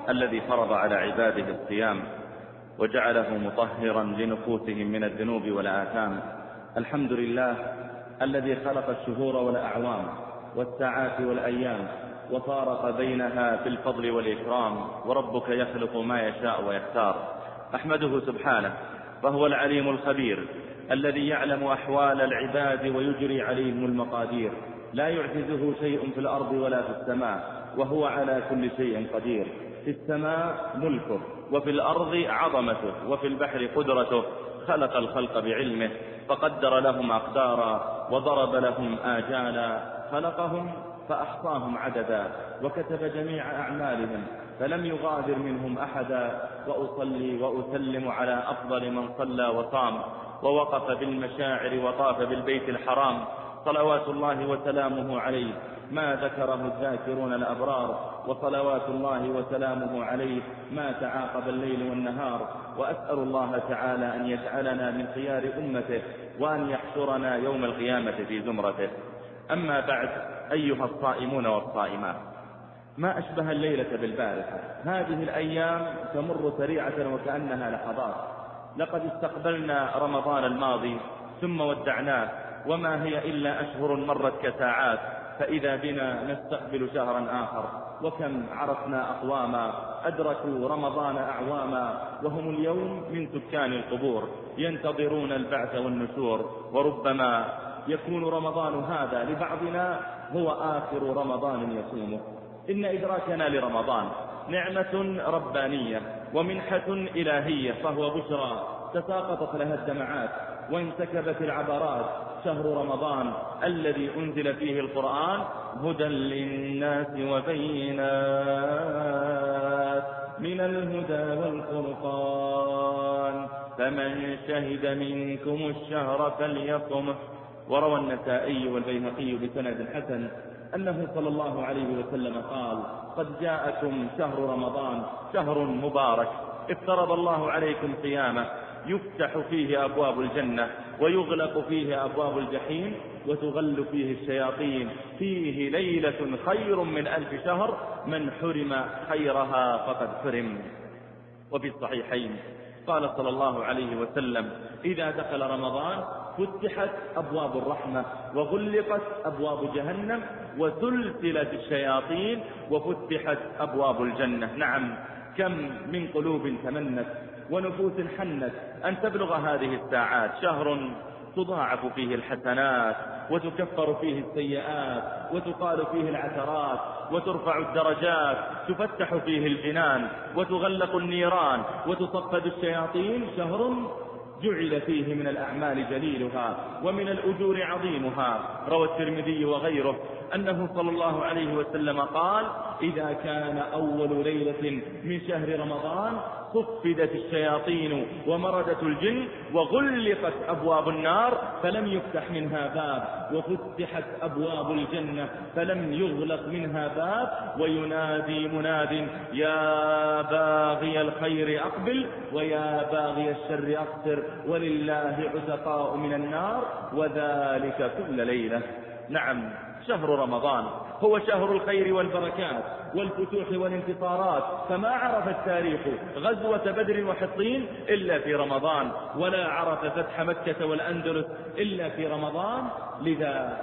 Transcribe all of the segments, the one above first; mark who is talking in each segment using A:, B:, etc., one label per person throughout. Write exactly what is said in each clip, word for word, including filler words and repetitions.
A: الذي فرض على عباده الصيام وجعله مطهرا لنفوسهم من الذنوب والآثام. الحمد لله الذي خلق الشهور والأعوام والساعات والأيام وفارق بينها في الفضل والإكرام، وربك يخلق ما يشاء ويختار. أحمده سبحانه، فهو العليم الخبير الذي يعلم أحوال العباد ويجري عليهم المقادير، لا يعجزه شيء في الأرض ولا في السماء، وهو على كل شيء قدير. في السماء ملكه، وفي الأرض عظمته، وفي البحر قدرته. خلق الخلق بعلمه فقدر لهم أقدارا وضرب لهم آجالا. خلقهم فأحصاهم عددا وكتب جميع أعمالهم فلم يغادر منهم أحدا. وأصلي وأسلم على أفضل من صلى وصام ووقف بالمشاعر وطاف بالبيت الحرام، صلوات الله وسلامه عليه ما ذكره الذاكرون الأبرار، وصلوات الله وسلامه عليه ما تعاقب الليل والنهار. وأسأل الله تعالى أن يجعلنا من خيار أمته وأن يحشرنا يوم القيامة في زمرته. أما بعد، أيها الصائمون والصائمات، ما أشبه الليلة بالبارحة. هذه الأيام تمر سريعة وكأنها لحظات. لقد استقبلنا رمضان الماضي ثم ودعناه، وما هي إلا أشهر مرت كساعات، فإذا بنا نستقبل شهرا آخر. وكم عرفنا أقواما أدركوا رمضان أعواما وهم اليوم من سكان القبور ينتظرون البعث والنشور. وربما يكون رمضان هذا لبعضنا هو آخر رمضان يصومه. إن إدراكنا لرمضان نعمة ربانية ومنحة إلهية، فهو بشرى تساقطت لها الدمعات وانسكبت العبرات. شهر رمضان الذي أنزل فيه القرآن هدى للناس وبينات من الهدى والفرقان، فمن شهد منكم الشهر فليصمه. وروى النسائي والبيهقي بسند حسن أنه صلى الله عليه وسلم قال: قد جاءكم شهر رمضان شهر مبارك افترض الله عليكم صيامه، يفتح فيه أبواب الجنة ويغلق فيه أبواب الجحيم وتغل فيه الشياطين، فيه ليلة خير من ألف شهر، من حرم خيرها فقد حرم. وفي الصحيحين قال صلى الله عليه وسلم: إذا دخل رمضان فتحت أبواب الرحمة وغلقت أبواب جهنم وسلسلت الشياطين وفتحت أبواب الجنة. نعم، كم من قلوب تمنت ونفوس حنت أن تبلغ هذه الساعات. شهر تضاعف فيه الحسنات وتكفر فيه السيئات وتقال فيه العثرات وترفع الدرجات، تفتح فيه الجنان وتغلق النيران وتصفد الشياطين. شهر جعل فيه من الأعمال جليلها ومن الأجور عظيمها. روى الترمذي وغيره أنه صلى الله عليه وسلم قال: إذا كان أول ليلة من شهر رمضان صفدت الشياطين ومردت الجن وغلقت أبواب النار فلم يفتح منها باب، وفتحت أبواب الجنة فلم يغلق منها باب. وينادي مناد: يا باغي الخير أقبل ويا باغي الشر أقصر، ولله عتقاء من النار، وذلك كل ليلة. نعم، شهر رمضان هو شهر الخير والبركات والفتوح والانتصارات، فما عرف التاريخ غزوة بدر وحطين إلا في رمضان، ولا عرف فتح مكة والأندلس إلا في رمضان. لذا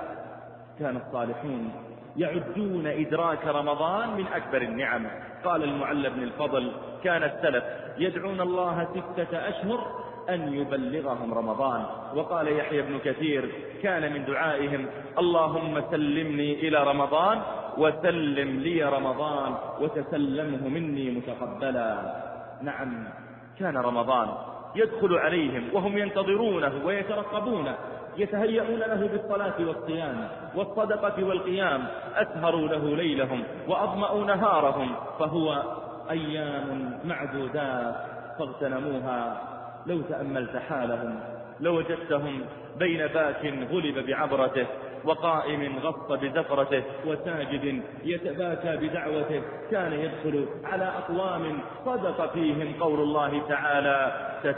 A: كان الصالحون يعدون إدراك رمضان من أكبر النعم. قال المعلى بن الفضل: كان السلف يدعون الله ستة أشهر أن يبلغهم رمضان. وقال يحيى بن كثير: كان من دعائهم: اللهم سلمني إلى رمضان وسلم لي رمضان وتسلمه مني متقبلا. نعم، كان رمضان يدخل عليهم وهم ينتظرونه ويترقبونه، يتهيئون له بالصلاة والصيام والصدقة والقيام، أسهروا له ليلهم وأظمأوا نهارهم، فهو أيام معدودات فاغتنموها. لو تأملت حالهم لوجدتهم بين باك غلب بعبرته وقائم غص بزفرته وساجد يتباكى بدعوته. كان يدخل على أقوام صدق فيهم قول الله تعالى: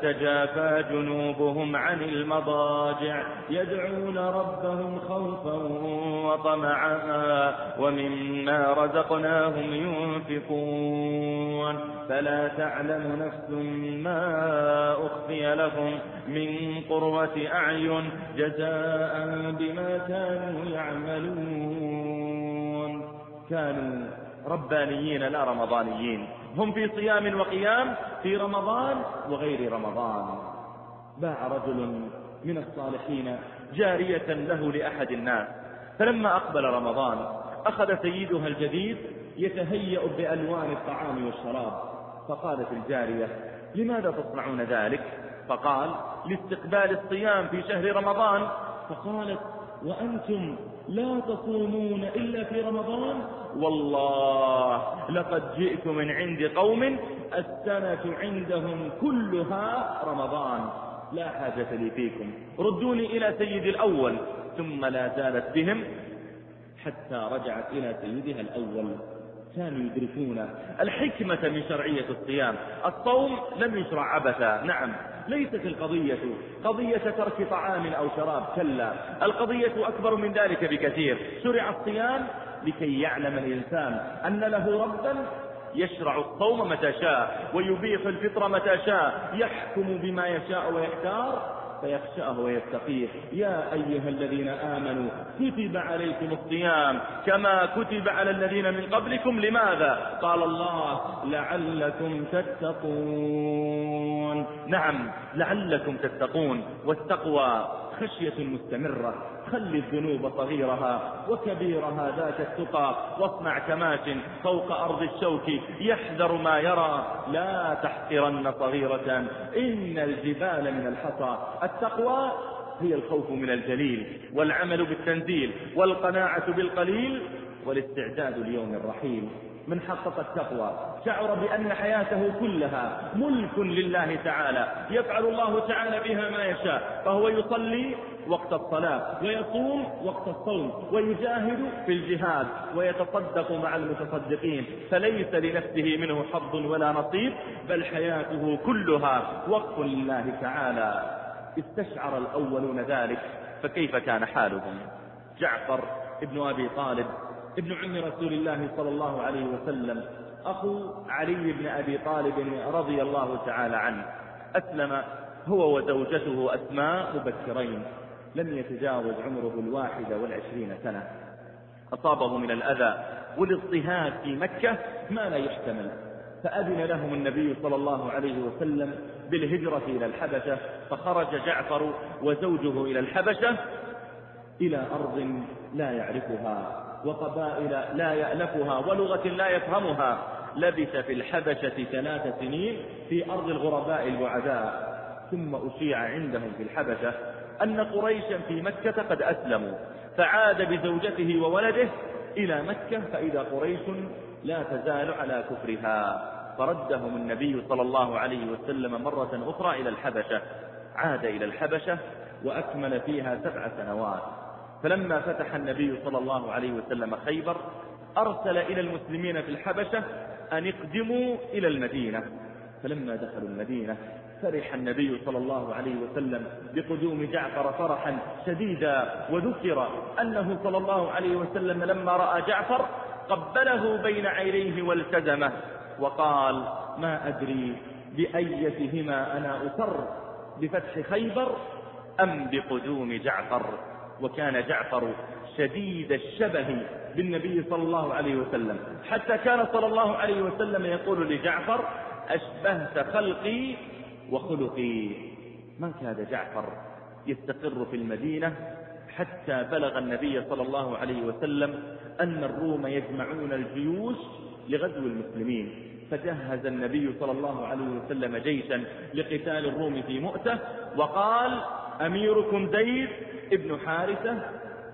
A: تتجافى جنوبهم عن المضاجع يدعون ربهم خوفا وطمعا ومما رزقناهم ينفقون. فلا تعلم نفس ما أخفي لهم من قرة أعين جزاء بما كانوا يعملون. كانوا ربانيين لا رمضانيين، هم في صيام وقيام في رمضان وغير رمضان. باع رجل من الصالحين جارية له لأحد الناس، فلما أقبل رمضان أخذ سيدها الجديد يتهيأ بألوان الطعام والشراب، فقالت الجارية: لماذا تصنعون ذلك؟ فقال: لاستقبال الصيام في شهر رمضان. فقالت: وأنتم لا تصومون إلا في رمضان؟ والله لقد جئت من عند قوم السنة عندهم كلها رمضان، لا حاجة لي فيكم، ردوني إلى سيدي الأول. ثم لا زالت بهم حتى رجعت إلى سيدها الأول. كانوا يدركون الحكمة من شرعية الصيام. الصوم لم يشرع عبثا، نعم، ليست القضية قضية ترك طعام أو شراب، كلا، القضية أكبر من ذلك بكثير. شرع الصيام لكي يعلم الإنسان أن له ربا يشرع الصوم متى شاء ويبيح الفطر متى شاء، يحكم بما يشاء ويختار فيخشاه ويتقيه. يا أيها الذين آمنوا كتب عليكم الصيام كما كتب على الذين من قبلكم. لماذا؟ قال الله: لعلكم تتقون. نعم، لعلكم تتقون. والتقوى خشية مستمرة. خلي الذنوب صغيرها وكبيرها ذاك التقى، واصنع كماش فوق أرض الشوك يحذر ما يرى، لا تحقرن صغيرة إن الجبال من الحصى. التقوى هي الخوف من الجليل، والعمل بالتنزيل، والقناعة بالقليل، والاستعداد ليوم الرحيل. من حقق التقوى شعر بأن حياته كلها ملك لله تعالى، يفعل الله تعالى بها ما يشاء، فهو يصلي وقت الصلاة، ويصوم وقت الصوم، ويجاهد في الجهاد، ويتصدق مع المتصدقين، فليس لنفسه منه حظ ولا نصيب، بل حياته كلها وقف لله تعالى. استشعر الأولون ذلك، فكيف كان حالهم؟ جعفر ابن أبي طالب ابن عم رسول الله صلى الله عليه وسلم، أخو علي بن أبي طالب رضي الله تعالى عنه، أسلم هو وزوجته أسماء مبكرين، لم يتجاوز عمره الواحدة والعشرين سنة. أصابه من الأذى والاضطهاد في مكة ما لا يحتمل، فأذن لهم النبي صلى الله عليه وسلم بالهجرة إلى الحبشة، فخرج جعفر وزوجه إلى الحبشة، إلى أرض لا يعرفها وقبائل لا يألفها ولغة لا يفهمها. لبث في الحبشة ثلاث سنين في أرض الغرباء البعداء، ثم أشيع عندهم في الحبشة أن قريشا في مكة قد أسلموا، فعاد بزوجته وولده إلى مكة، فإذا قريش لا تزال على كفرها، فردهم النبي صلى الله عليه وسلم مرة أخرى إلى الحبشة. عاد إلى الحبشة وأكمل فيها سبع سنوات. فلما فتح النبي صلى الله عليه وسلم خيبر أرسل إلى المسلمين في الحبشة أن اقدموا إلى المدينة. فلما دخلوا المدينة فرح النبي صلى الله عليه وسلم بقدوم جعفر فرحا شديدا، وذكر أنه صلى الله عليه وسلم لما رأى جعفر قبله بين عينيه والتزمه وقال: ما أدري بأيتهما أنا أسر، بفتح خيبر أم بقدوم جعفر. وكان جعفر شديد الشبه بالنبي صلى الله عليه وسلم، حتى كان صلى الله عليه وسلم يقول لجعفر: أشبهت خلقي وخلقي. ما كاد جعفر يستقر في المدينة حتى بلغ النبي صلى الله عليه وسلم أن الروم يجمعون الجيوش لغزو المسلمين، فجهز النبي صلى الله عليه وسلم جيشا لقتال الروم في مؤتة، وقال: أميركم زيد ابن حارثة،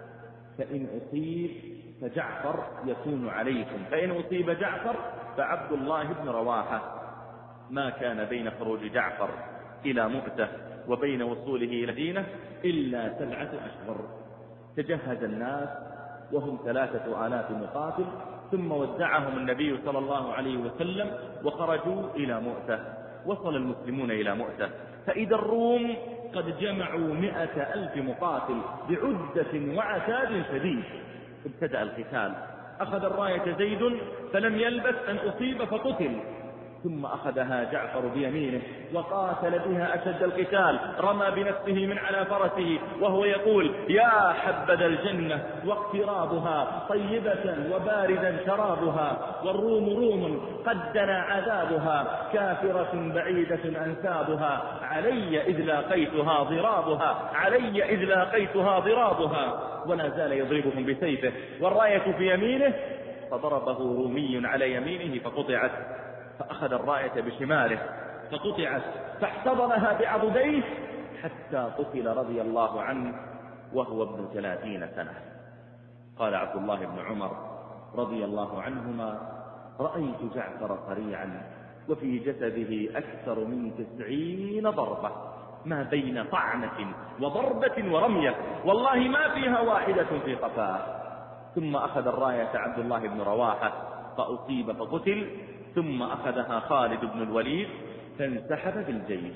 A: فإن أصيب فجعفر يكون عليكم، فإن أصيب جعفر فعبد الله بن رواحة. ما كان بين خروج جعفر إلى مؤتة وبين وصوله إلى المدينة إلا سبعة أشهر. تجهز الناس وهم ثلاثة آلاف مقاتل، ثم ودعهم النبي صلى الله عليه وسلم وخرجوا إلى مؤتة. وصل المسلمون إلى مؤتة فإذا الروم قد جمعوا مئة ألف مقاتل بعدة وعتاد شديد. ابتدأ القتال، أخذ الراية زيد فلم يلبث أن أصيب فقتل، ثم أخذها جعفر بيمينه وقاتل بها أشد القتال، رمى بنفسه من على فرسه وهو يقول: يا حبذا الجنة واقترابها، طيبة وباردا شرابها، والروم روم قد دنا عذابها، كافرة بعيدة أنسابها، علي إذ لاقيتها ضرابها، علي إذ لاقيتها ضرابها. ولا زال يضربهم بسيفه والراية في يمينه، فضربه رومي على يمينه فقطعت، فأخذ الراية بشماله فقطعت، فاحتضنها بعضديه حتى قتل رضي الله عنه وهو ابن ثلاثين سنة. قال عبد الله بن عمر رضي الله عنهما: رأيت جعفر صريعا وفي جسده أكثر من تسعين ضربة، ما بين طعنة وضربة ورمية، والله ما فيها واحدة في قفاه. ثم أخذ الراية عبد الله بن رواحة فأصيب فقتل، ثم أخذها خالد بن الوليد فانسحب بالجيش.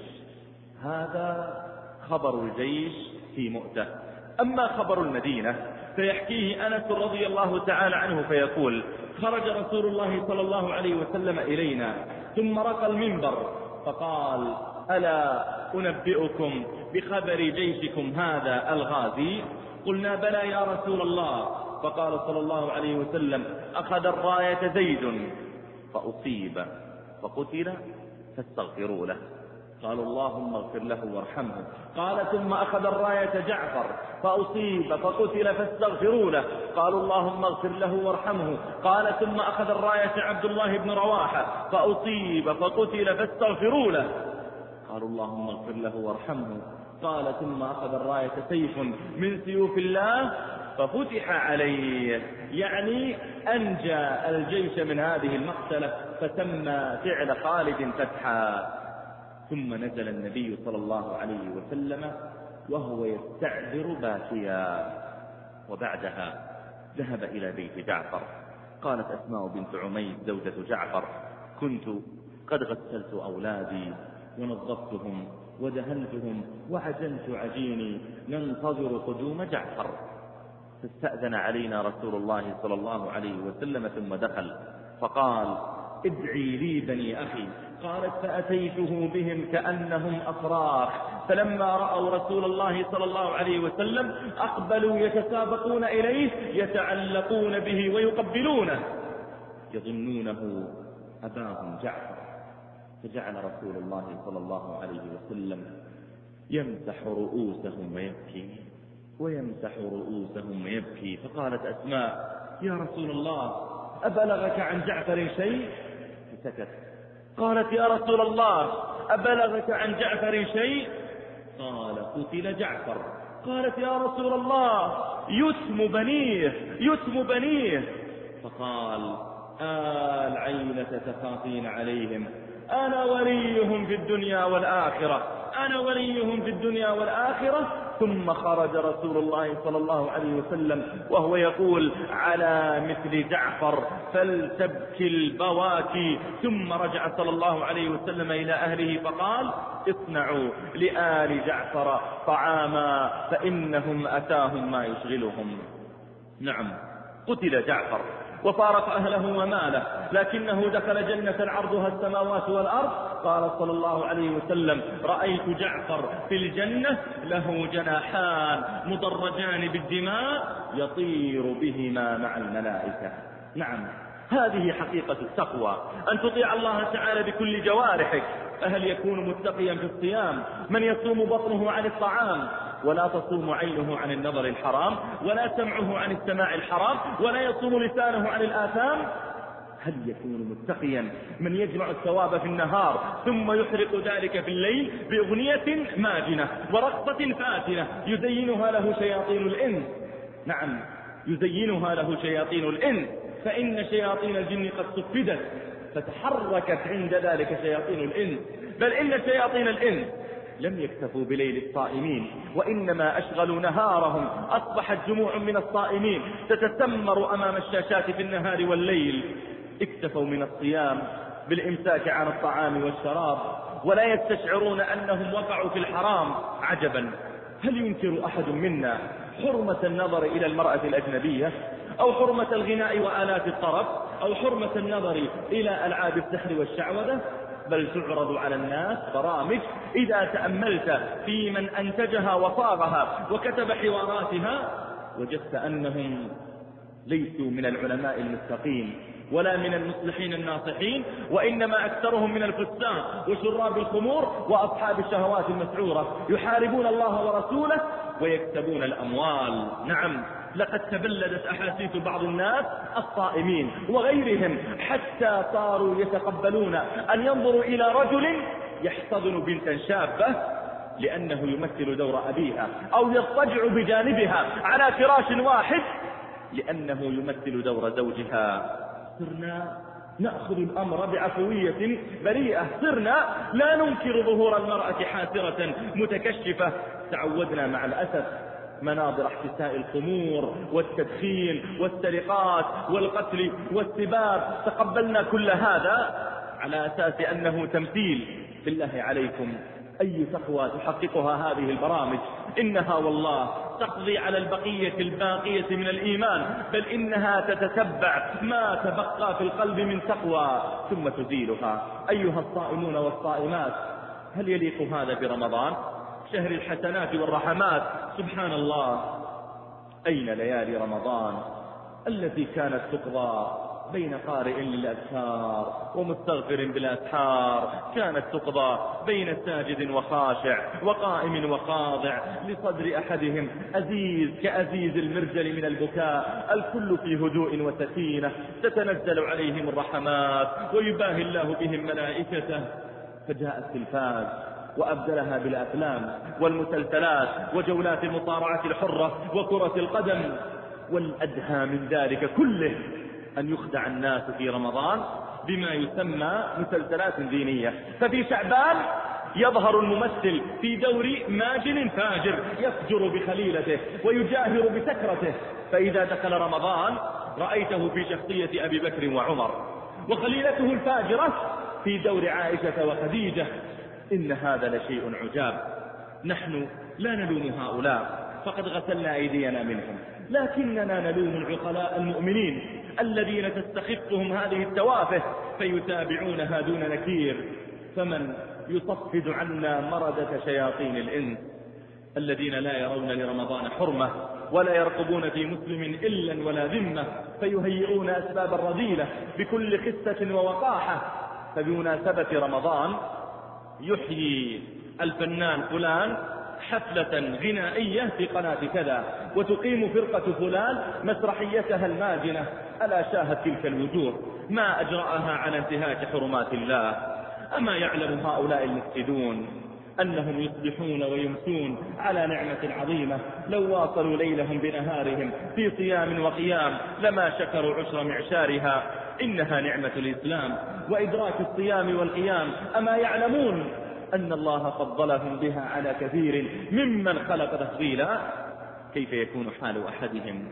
A: هذا خبر الجيش في مؤتة. أما خبر المدينة فيحكيه أنس رضي الله تعالى عنه فيقول: خرج رسول الله صلى الله عليه وسلم إلينا ثم رقى المنبر فقال: ألا أنبئكم بخبر جيشكم هذا الغازي؟ قلنا: بلى يا رسول الله. فقال صلى الله عليه وسلم: أخذ الراية زيد فأصيب فقتل فاستغفروا له. قالوا: اللهم اغفر له وارحمه. قال: ثم أخذ الراية جعفر فأصيب فقتل فاستغفروا له. قالوا: اللهم اغفر له وارحمه. قال: ثم أخذ الراية عبد الله بن رواحة فأصيب فقتل فاستغفروا له. قالوا: اللهم اغفر له وارحمه. قال: ثم أخذ الراية سيف من سيوف الله ففتح عليه، يعني أنجى الجيش من هذه المقتلة، فسمى فعل خالد فتحا. ثم نزل النبي صلى الله عليه وسلم وهو يستعذر باكيا، وبعدها ذهب إلى بيت جعفر. قالت أسماء بنت عميس زوجة جعفر: كنت قد غسلت أولادي ونظفتهم ودهنتهم وعجنت عجيني ننتظر قدوم جعفر، فاستأذن علينا رسول الله صلى الله عليه وسلم ثم دخل فقال: ادعي لي بني أخي. قالت: فأتيته بهم كأنهم أفراخ، فلما رأوا رسول الله صلى الله عليه وسلم أقبلوا يتسابقون إليه يتعلقون به ويقبلونه يظنونه أباهم جعفر. فجعل رسول الله صلى الله عليه وسلم يمسح رؤوسهم ويبكي ويمسح رؤوسهم ويبكي. فقالت أسماء: يا رسول الله، أبلغك عن جعفر شيء؟ فسكت. قالت: يا رسول الله، أبلغك عن جعفر شيء؟ قال: قتل جعفر. قالت: يا رسول الله، يتم بنيه يتم بنيه. فقال: آل عينة تخافين عليهم، أنا وليهم في الدنيا والآخرة أنا وليهم في الدنيا والآخرة. ثم خرج رسول الله صلى الله عليه وسلم وهو يقول: على مثل جعفر فلتبكي البواكي. ثم رجع صلى الله عليه وسلم إلى أهله فقال: اصنعوا لآل جعفر طعاما فإنهم أتاهم ما يشغلهم. نعم، قتل جعفر وفارق أهله وماله، لكنه دخل جنة عرضها السماوات والأرض. قال صلى الله عليه وسلم: رأيت جعفر في الجنة له جناحان مدرجان بالدماء يطير بهما مع الملائكة. نعم، هذه حقيقة التقوى، أن تطيع الله تعالى بكل جوارحك. فهل يكون متقيا في الصيام من يصوم بطنه عن الطعام ولا تصوم عينه عن النظر الحرام ولا سمعه عن السماع الحرام ولا يصوم لسانه عن الآثام؟ هل يكون متقيا من يجمع الثواب في النهار ثم يحرق ذلك في الليل بأغنية ماجنة ورقصة فاتنة يزينها له شياطين الإنس؟ نعم، يزينها له شياطين الإنس، فإن شياطين الجن قد صفدت فتحركت عند ذلك شياطين الإنس. بل إن شياطين الإنس لم يكتفوا بليل الصائمين، وإنما أشغلوا نهارهم. أصبحت جموع من الصائمين تتسمر أمام الشاشات في النهار والليل. اكتفوا من الصيام بالإمساك عن الطعام والشراب ولا يستشعرون أنهم وقعوا في الحرام. عجبا، هل ينكر أحد منا حرمة النظر إلى المرأة الأجنبية أو حرمة الغناء وآلات الطرب أو حرمة النظر إلى ألعاب السحر والشعوذة، بل تعرض على الناس برامج إذا تأملت في من أنتجها وصاغها وكتب حواراتها وجدت أنهم ليسوا من العلماء المستقيم ولا من المصلحين الناصحين، وإنما أكثرهم من الفساق وشراب الخمور وأصحاب الشهوات المسعورة، يحاربون الله ورسوله ويكسبون الأموال. نعم، لقد تبلدت أحاسيس بعض الناس الصائمين وغيرهم حتى صاروا يتقبلون أن ينظروا إلى رجل يحتضن بنتا شابة لأنه يمثل دور أبيها، أو يضطجع بجانبها على فراش واحد لأنه يمثل دور زوجها. صرنا نأخذ الأمر بعفوية بريئة، صرنا لا ننكر ظهور المرأة حاسرة متكشفة. تعودنا مع الأسف مناظر احتساء الخمور والتدخين والسرقات والقتل والسباب، تقبلنا كل هذا على أساس أنه تمثيل. بالله عليكم، أي تقوى تحققها هذه البرامج؟ إنها والله تقضي على البقية الباقية من الإيمان، بل إنها تتتبع ما تبقى في القلب من تقوى ثم تزيلها. أيها الصائمون والصائمات، هل يليق هذا برمضان شهر الحسنات والرحمات؟ سبحان الله، أين ليالي رمضان التي كانت تقضى بين قارئ للأذكار ومستغفر بالأسحار، كانت تقضى بين ساجد وخاشع وقائم وخاضع، لصدر أحدهم أزيز كأزيز المرجل من البكاء، الكل في هدوء وسكينة، تتنزل عليهم الرحمات ويباهي الله بهم ملائكته. فجاء التلفاز وأبدلها بالأفلام والمسلسلات وجولات المصارعة الحرة وكرة القدم، والأدهى من ذلك كله أن يخدع الناس في رمضان بما يسمى مسلسلات دينية. ففي شعبان يظهر الممثل في دور ماجن فاجر يفجر بخليلته ويجاهر بسكرته، فإذا دخل رمضان رأيته في شخصية أبي بكر وعمر، وخليلته الفاجرة في دور عائشة وخديجة. إن هذا لشيء عجاب. نحن لا نلوم هؤلاء، فقد غسلنا أيدينا منهم، لكننا نلوم العقلاء المؤمنين الذين تستخفهم هذه التوافه فيتابعونها دون نكير. فمن يصفد عنا مردة شياطين الإنس الذين لا يرون لرمضان حرمة ولا يرقبون في مسلم إلا ولا ذمة، فيهيئون أسباب الرذيلة بكل خسة ووقاحة. فبمناسبة رمضان يحيي الفنان فلان حفلة غنائية في قناة كذا، وتقيم فرقة فلان مسرحيتها الماجنة. ألا شاهد تلك الوجوه ما أجرأها على انتهاك حرمات الله؟ أما يعلم هؤلاء المفسدون أنهم يصبحون ويمسون على نعمة عظيمة؟ لو واصلوا ليلهم بنهارهم في صيام وقيام لما شكروا عشر معشارها. إنها نعمة الإسلام وإدراك الصيام والقيام. أما يعلمون أن الله فضلهم بها على كثير ممن خلق تفضيلا؟ كيف يكون حال أحدهم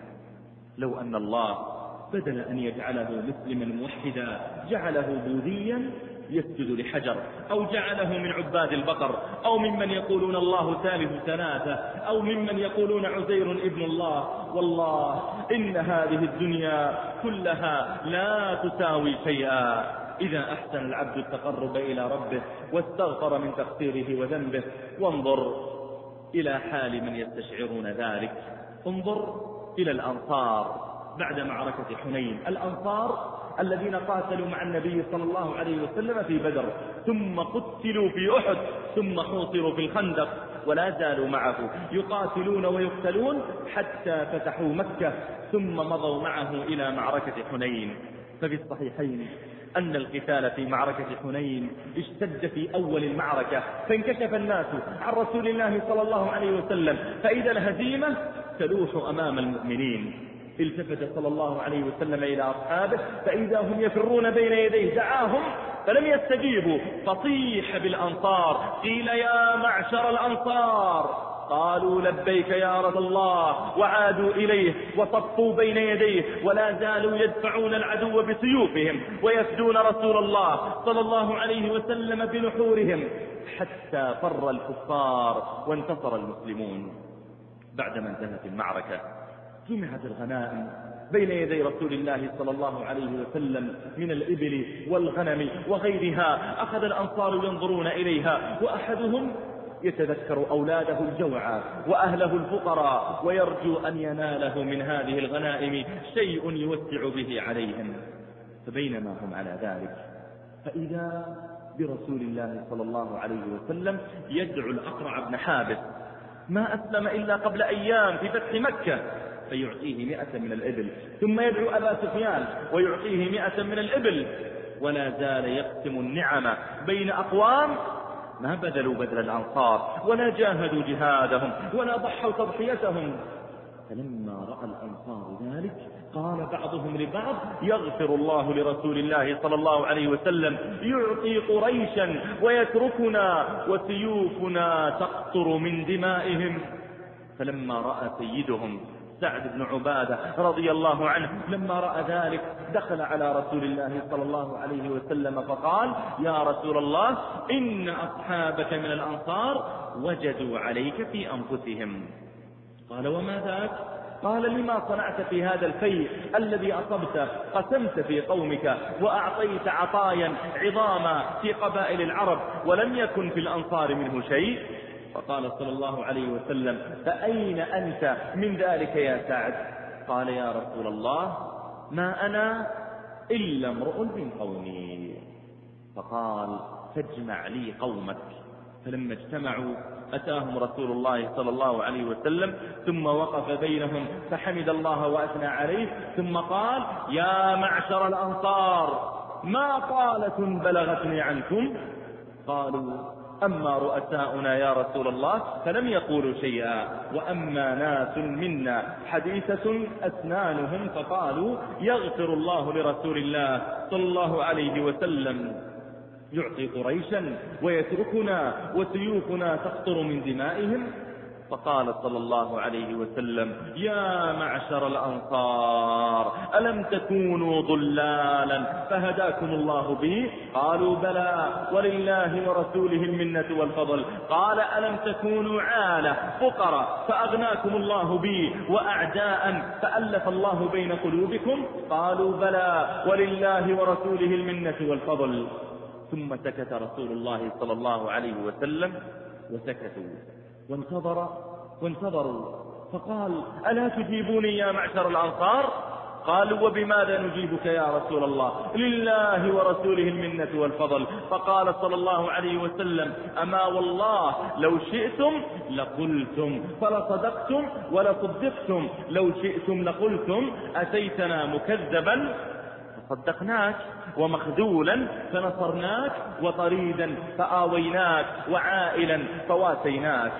A: لو أن الله بدل أن يجعله مسلما موحدا جعله بوذيا يسجد لحجر، أو جعله من عباد البقر، أو ممن يقولون الله ثالث ثلاثة، أو ممن يقولون عزير ابن الله؟ والله إن هذه الدنيا كلها لا تساوي شيئا إذا أحسن العبد التقرب إلى ربه واستغفر من تقصيره وذنبه. وانظر إلى حال من يستشعرون ذلك. انظر إلى الأنصار بعد معركة حنين، الأنصار الذين قاتلوا مع النبي صلى الله عليه وسلم في بدر، ثم قتلوا في أحد، ثم حوصروا في الخندق، ولا زالوا معه يقاتلون ويقتلون حتى فتحوا مكة، ثم مضوا معه إلى معركة حنين. ففي الصحيحين أن القتال في معركة حنين اشتد في أول المعركة، فانكشف الناس عن رسول الله صلى الله عليه وسلم، فإذا الهزيمة تلوح أمام المؤمنين. التفت صلى الله عليه وسلم إلى أصحابه فإذا هم يفرون بين يديه، دعاهم فلم يستجيبوا، فصيح بالأنصار، قيل يا معشر الأنصار، قالوا لبيك يا رسول الله، وعادوا إليه وصفوا بين يديه، ولا زالوا يدفعون العدو بسيوفهم ويفدون رسول الله صلى الله عليه وسلم بنحورهم، حتى فر الكفار وانتصر المسلمون. بعدما انتهت المعركة جمعت الغنائم بين يدي رسول الله صلى الله عليه وسلم من الإبل والغنم وغيرها، أخذ الأنصار ينظرون إليها، وأحدهم يتذكر أولاده الجوعى وأهله الفقراء ويرجو أن يناله من هذه الغنائم شيء يوسع به عليهم. فبينما هم على ذلك فإذا برسول الله صلى الله عليه وسلم يدعو الأقرع بن حابس، ما أسلم إلا قبل أيام في فتح مكة، فيعطيه مئة من الإبل، ثم يدعو أبا سفيان ويعطيه مئة من الإبل، ولا زال يقسم النعم بين أقوام ما بذلوا بذل الأنصار ولا جاهدوا جهادهم ولا ضحوا تضحيتهم. فلما رأى الأنصار ذلك قال بعضهم لبعض: يغفر الله لرسول الله صلى الله عليه وسلم، يعطي قريشا ويتركنا وسيوفنا تقطر من دمائهم. فلما رأى سيدهم سعد بن عبادة رضي الله عنه لما رأى ذلك دخل على رسول الله صلى الله عليه وسلم فقال: يا رسول الله، إن أصحابك من الأنصار وجدوا عليك في أنفسهم. قال: وما ذاك؟ قال: لما صنعت في هذا الفيء الذي أصبت؟ قسمت في قومك وأعطيت عطايا عظاما في قبائل العرب ولم يكن في الأنصار منه شيء. فقال صلى الله عليه وسلم: فأين أنت من ذلك يا سعد؟ قال: يا رسول الله، ما أنا إلا امرؤ من قومي. فقال: فاجمع لي قومك. فلما اجتمعوا أتاهم رسول الله صلى الله عليه وسلم، ثم وقف بينهم فحمد الله وأثنى عليه، ثم قال: يا معشر الأنصار، ما طالة بلغتني عنكم؟ قالوا: أما رؤساؤنا يا رسول الله فلم يقولوا شيئا، وأما ناس منا حديثة أسنانهم فقالوا: يغفر الله لرسول الله صلى الله عليه وسلم، يعطي قريشا ويتركنا وسيوفنا تقطر من دمائهم. فقال صلى الله عليه وسلم: يا معشر الأنصار، ألم تكونوا ضلالا فهداكم الله به؟ قالوا: بلى، ولله ورسوله المنة والفضل. قال: ألم تكونوا عالة فقراء فأغناكم الله به، وأعداء فألف الله بين قلوبكم؟ قالوا: بلى، ولله ورسوله المنة والفضل. ثم سكت رسول الله صلى الله عليه وسلم وسكتوا وانتظر وانتظروا، فقال: ألا تجيبوني يا معشر الأنصار؟ قالوا: وبماذا نجيبك يا رسول الله؟ لله ورسوله المنة والفضل. فقال صلى الله عليه وسلم: أما والله لو شئتم لقلتم فلصدقتم ولصدقتم، لو شئتم لقلتم أتيتنا مكذبا فصدقناك، ومخذولا فنصرناك، وطريدا فآويناك، وعائلا فواسيناك.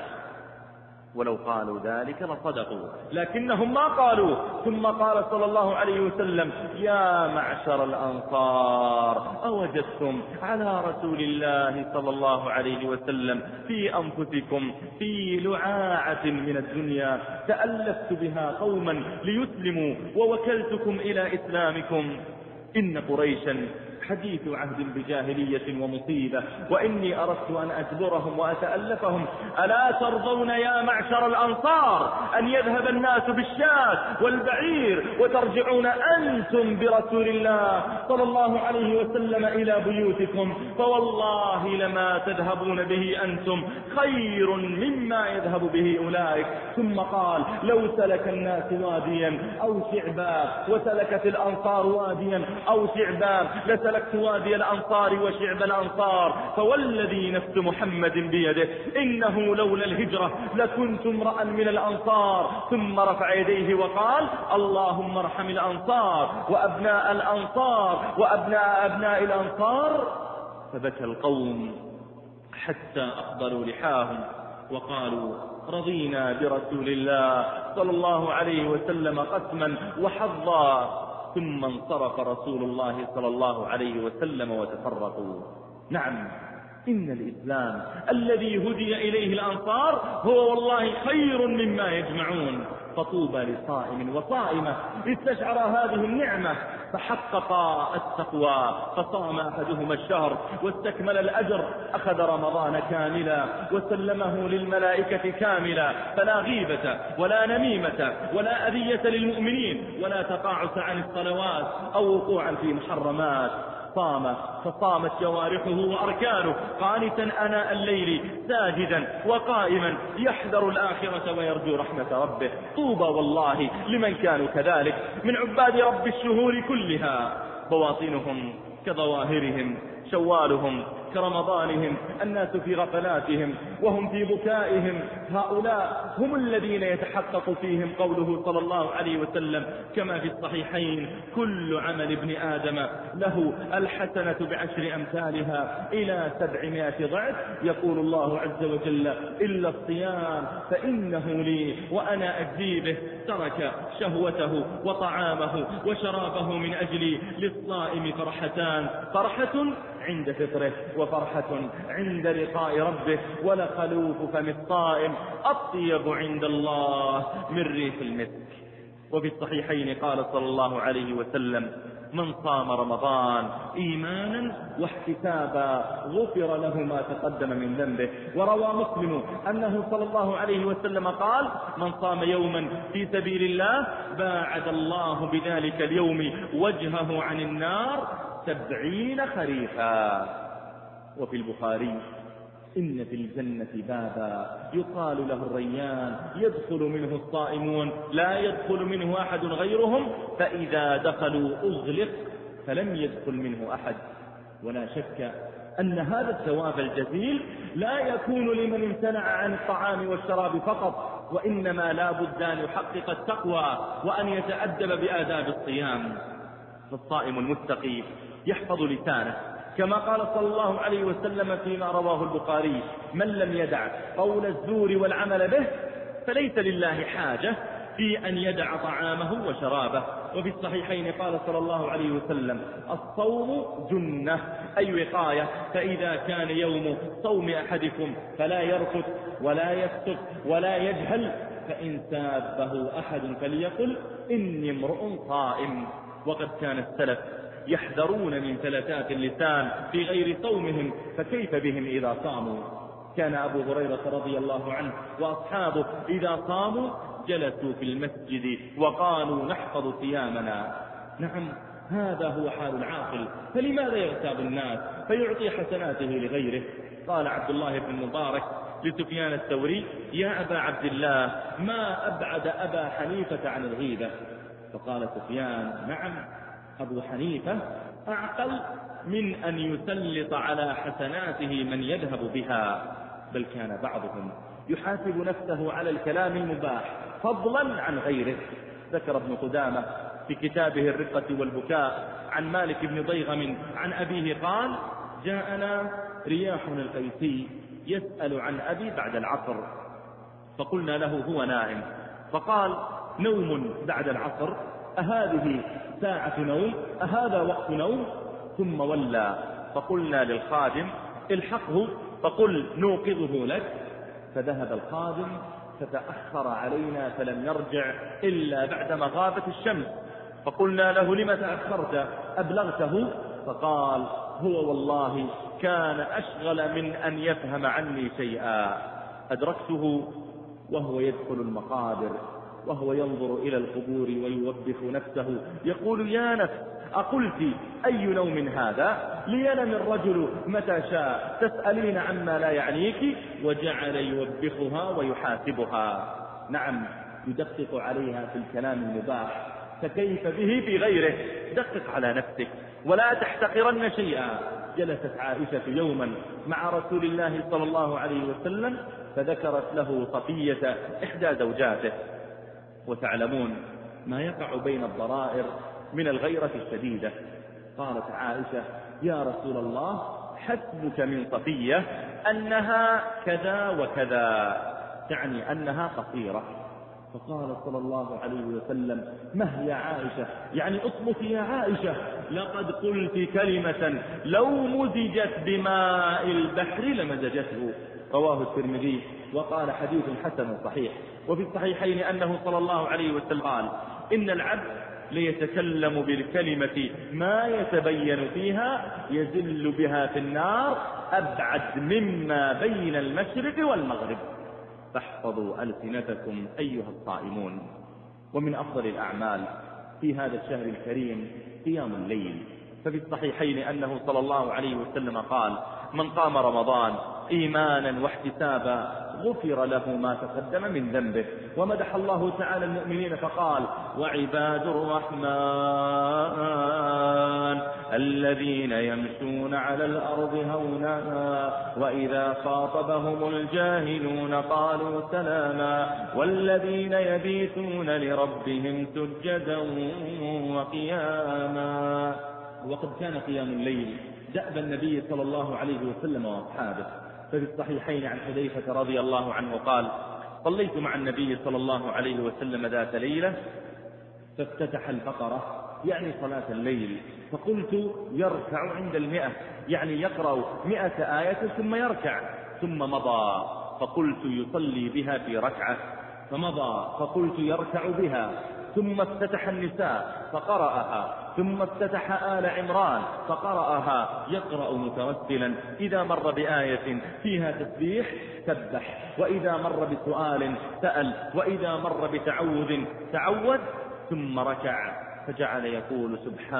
A: ولو قالوا ذلك لصدقوا، لكنهم ما قالوا. ثم قال صلى الله عليه وسلم: يا معشر الأنصار، أوجدتم على رسول الله صلى الله عليه وسلم في أنفسكم في لعاعة من الدنيا تألفت بها قوما ليسلموا ووكلتكم إلى إسلامكم؟ إن قريشا حديث عهد بجاهلية ومصيبة، وإني أردت أن أجبرهم وأتألفهم. ألا ترضون يا معشر الأنصار أن يذهب الناس بالشاة والبعير وترجعون أنتم برسول الله صلى الله عليه وسلم إلى بيوتكم؟ فوالله لما تذهبون به أنتم خير مما يذهب به أولئك. ثم قال: لو سلك الناس واديا أو شعبا وسلكت الأنصار واديا أو شعبا لسلك وادي الأنصار وشعب الأنصار، فوالذي نفس محمد بيده إنه لولا الهجرة لكنت امرأ من الأنصار. ثم رفع يديه وقال: اللهم ارحم الأنصار وأبناء الأنصار وأبناء أبناء الأنصار. فبكى القوم حتى أقبلوا لحاهم وقالوا: رضينا برسول الله صلى الله عليه وسلم قسما وحظا. ثم انصرف رسول الله صلى الله عليه وسلم وتفرقوا. نعم، إن الإسلام الذي هدي إليه الأنصار هو والله خير مما يجمعون. فطوبى لصائم وصائمة استشعر هذه النعمة فحقق التقوى، فصام أحدهما الشهر واستكمل الأجر، أخذ رمضان كاملا وسلمه للملائكة كاملا، فلا غيبة ولا نميمة ولا أذية للمؤمنين ولا تقاعس عن الصلوات أو وقوعا في محرمات. صام فصامت جوارحه وأركانه قانتا آناء الليل ساجدا وقائما يحذر الآخرة ويرجو رحمة ربه. طوبى والله لمن كانوا كذلك من عباد رب الشهور كلها، بواطنهم كظواهرهم، شوالهم كرمضانهم، الناس في غفلاتهم وهم في بكائهم. هؤلاء هم الذين يتحقق فيهم قوله صلى الله عليه وسلم كما في الصحيحين: كل عمل ابن آدم له الحسنة بعشر أمثالها إلى سبعمائة ضعف. يقول الله عز وجل: إلا الصيام فإنه لي وأنا أجزي به. ترك شهوته وطعامه وشرابه من أجلي. للصائم فرحتان: فرحة عند فطره وفرحة عند لقاء ربه. ولخلوف فم الصائم أطيب عند الله من ريح المسك. وفي الصحيحين قال صلى الله عليه وسلم: من صام رمضان إيمانا واحتسابا غفر له ما تقدم من ذنبه. وروى مسلم أنه صلى الله عليه وسلم قال: من صام يوما في سبيل الله باعد الله بذلك اليوم وجهه عن النار سبعين خريفا. وفي البخاري: إن في الجنة بابا يقال له الريان يدخل منه الصائمون لا يدخل منه أحد غيرهم، فإذا دخلوا أغلق فلم يدخل منه أحد. ولا شك أن هذا الثواب الجزيل لا يكون لمن امتنع عن الطعام والشراب فقط، وإنما لا بد أن يحقق التقوى وأن يتأدب بآداب الصيام. فالصائم المتقي يحفظ لسانه كما قال صلى الله عليه وسلم فيما رواه البخاري: من لم يدع قول الزور والعمل به فليس لله حاجة في أن يدع طعامه وشرابه. وفي الصحيحين قال صلى الله عليه وسلم: الصوم جنة، أي وقاية. فإذا كان يوم صوم أحدكم فلا يرفث ولا يفسق ولا يجهل، فإن سابه أحد فليقل: إني امرؤ صائم. وقد كان السلف يحذرون من فلتات اللسان في غير صومهم، فكيف بهم إذا صاموا؟ كان أبو هريرة رضي الله عنه وأصحابه إذا صاموا جلسوا في المسجد وقالوا: نحفظ صيامنا. نعم، هذا هو حال العاقل، فلماذا يغتاب الناس فيعطي حسناته لغيره؟ قال عبد الله بن المبارك لسفيان الثوري: يا أبا عبد الله، ما أبعد أبا حنيفة عن الغيبة. فقال سفيان: نعم، أبو حنيفة أعقل من أن يسلط على حسناته من يذهب بها. بل كان بعضهم يحاسب نفسه على الكلام المباح فضلا عن غيره. ذكر ابن قدامة في كتابه الرقة والبكاء عن مالك بن ضيغم عن أبيه قال: جاءنا رياح القيسي يسأل عن أبي بعد العصر، فقلنا له: هو نائم. فقال: نوم بعد العصر؟ أهذه ساعة نوم؟ أهذا وقت نوم؟ ثم ولى. فقلنا للخادم: الحقه فقل نوقظه لك. فذهب الخادم فتأخر علينا فلم يرجع إلا بعدما غابت الشمس. فقلنا له: لم تأخرت؟ أبلغته؟ فقال: هو والله كان أشغل من أن يفهم عني شيئا. أدركته وهو يدخل المقابر وهو ينظر إلى القبور ويوبخ نفسه يقول: يا نفس، أقلت أي نوم هذا؟ لينم الرجل متى شاء، تسألين عما لا يعنيك. وجعل يوبخها ويحاسبها. نعم، يدقق عليها في الكلام المباح، فكيف به في غيره؟ دقق على نفسك ولا تحتقرن شيئا. جلست عائشة يوما مع رسول الله صلى الله عليه وسلم فذكرت له صفية إحدى زوجاته، وتعلمون ما يقع بين الضرائر من الغيرة الشديدة. قالت عائشة: يا رسول الله، حسبك من صفية أنها كذا وكذا، تعني أنها قصيرة. فقال صلى الله عليه وسلم: مه يا عائشة، يعني اصمتي يا عائشة، لقد قلت كلمة لو مزجت بماء البحر لمزجته. رواه الترمذي وقال حديث حسن صحيح. وفي الصحيحين أنه صلى الله عليه وسلم قال إن العبد ليتكلم بالكلمة ما يتبين فيها يزل بها في النار أبعد مما بين المشرق والمغرب. فاحفظوا ألسنتكم أيها الصائمون. ومن أفضل الأعمال في هذا الشهر الكريم قيام الليل. ففي الصحيحين أنه صلى الله عليه وسلم قال من قام رمضان إيمانا واحتسابا غفر له ما تقدم من ذنبه. ومدح الله تعالى المؤمنين فقال وعباد الرحمن الذين يمشون على الأرض هونا وإذا خاطبهم الجاهلون قالوا سلاما والذين يبيتون لربهم سجدا وقياما. وقد كان قيام الليل دأب النبي صلى الله عليه وسلم وأصحابه. ففي الصحيحين عن حذيفة رضي الله عنه قال صليت مع النبي صلى الله عليه وسلم ذات ليلة فافتتح البقرة يعني صلاة الليل فقلت يركع عند المئة يعني يقرأ مئة آية ثم يركع ثم مضى فقلت يصلي بها في ركعة فمضى فقلت يركع بها ثم افتتح النساء فقرأها ثم افتتح آل عمران فقرأها يقرأ مترتلا إذا مر بآية فيها تسبيح سبح وإذا مر بسؤال سأل وإذا مر بتعوذ تعوذ ثم ركع فجعل يقول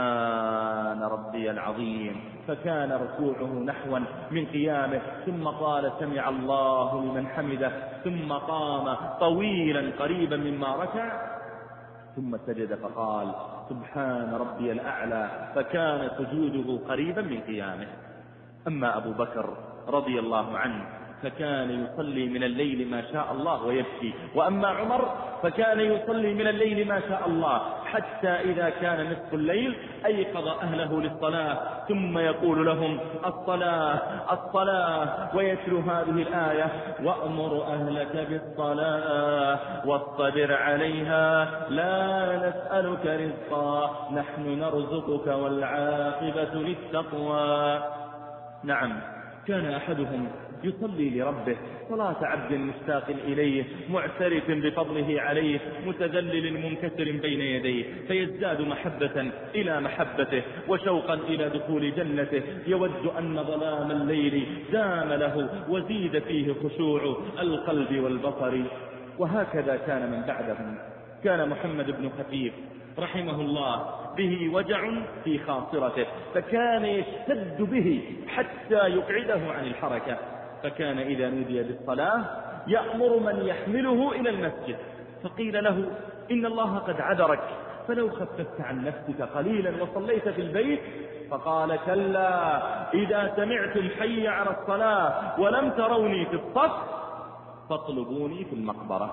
A: سبحان ربي العظيم فكان ركوعه نحوا من قيامه ثم قال سمع الله لمن حمده ثم قام طويلا قريبا مما ركع ثم سجد فقال سبحان ربي الأعلى فكان سجوده قريبا من قيامه. أما أبو بكر رضي الله عنه فكان يصلي من الليل ما شاء الله ويبكي. وأما عمر فكان يصلي من الليل ما شاء الله حتى إذا كان نصف الليل أيقظ أهله للصلاة ثم يقول لهم الصلاة الصلاة ويتلو هذه الآية وأمر أهلك بالصلاة واصطبر عليها لا نسألك رزقا نحن نرزقك والعاقبة للتقوى. نعم كان أحدهم يصلي لربه صلاة عبد مشتاق إليه معترف بفضله عليه متذلل منكسر بين يديه فيزداد محبة إلى محبته وشوقا إلى دخول جنته يود أن ظلام الليل دام له وزيد فيه خشوع القلب والبصر. وهكذا كان من بعدهم. كان محمد بن خفيف رحمه الله به وجع في خاصرته فكان يشتد به حتى يقعده عن الحركة فكان إذا نودي بالصلاة يأمر من يحمله إلى المسجد فقيل له إن الله قد عذرك فلو خففت عن نفسك قليلا وصليت في البيت فقال كلا إذا سمعتم حي على الصلاة ولم تروني في الصف فاطلبوني في المقبرة.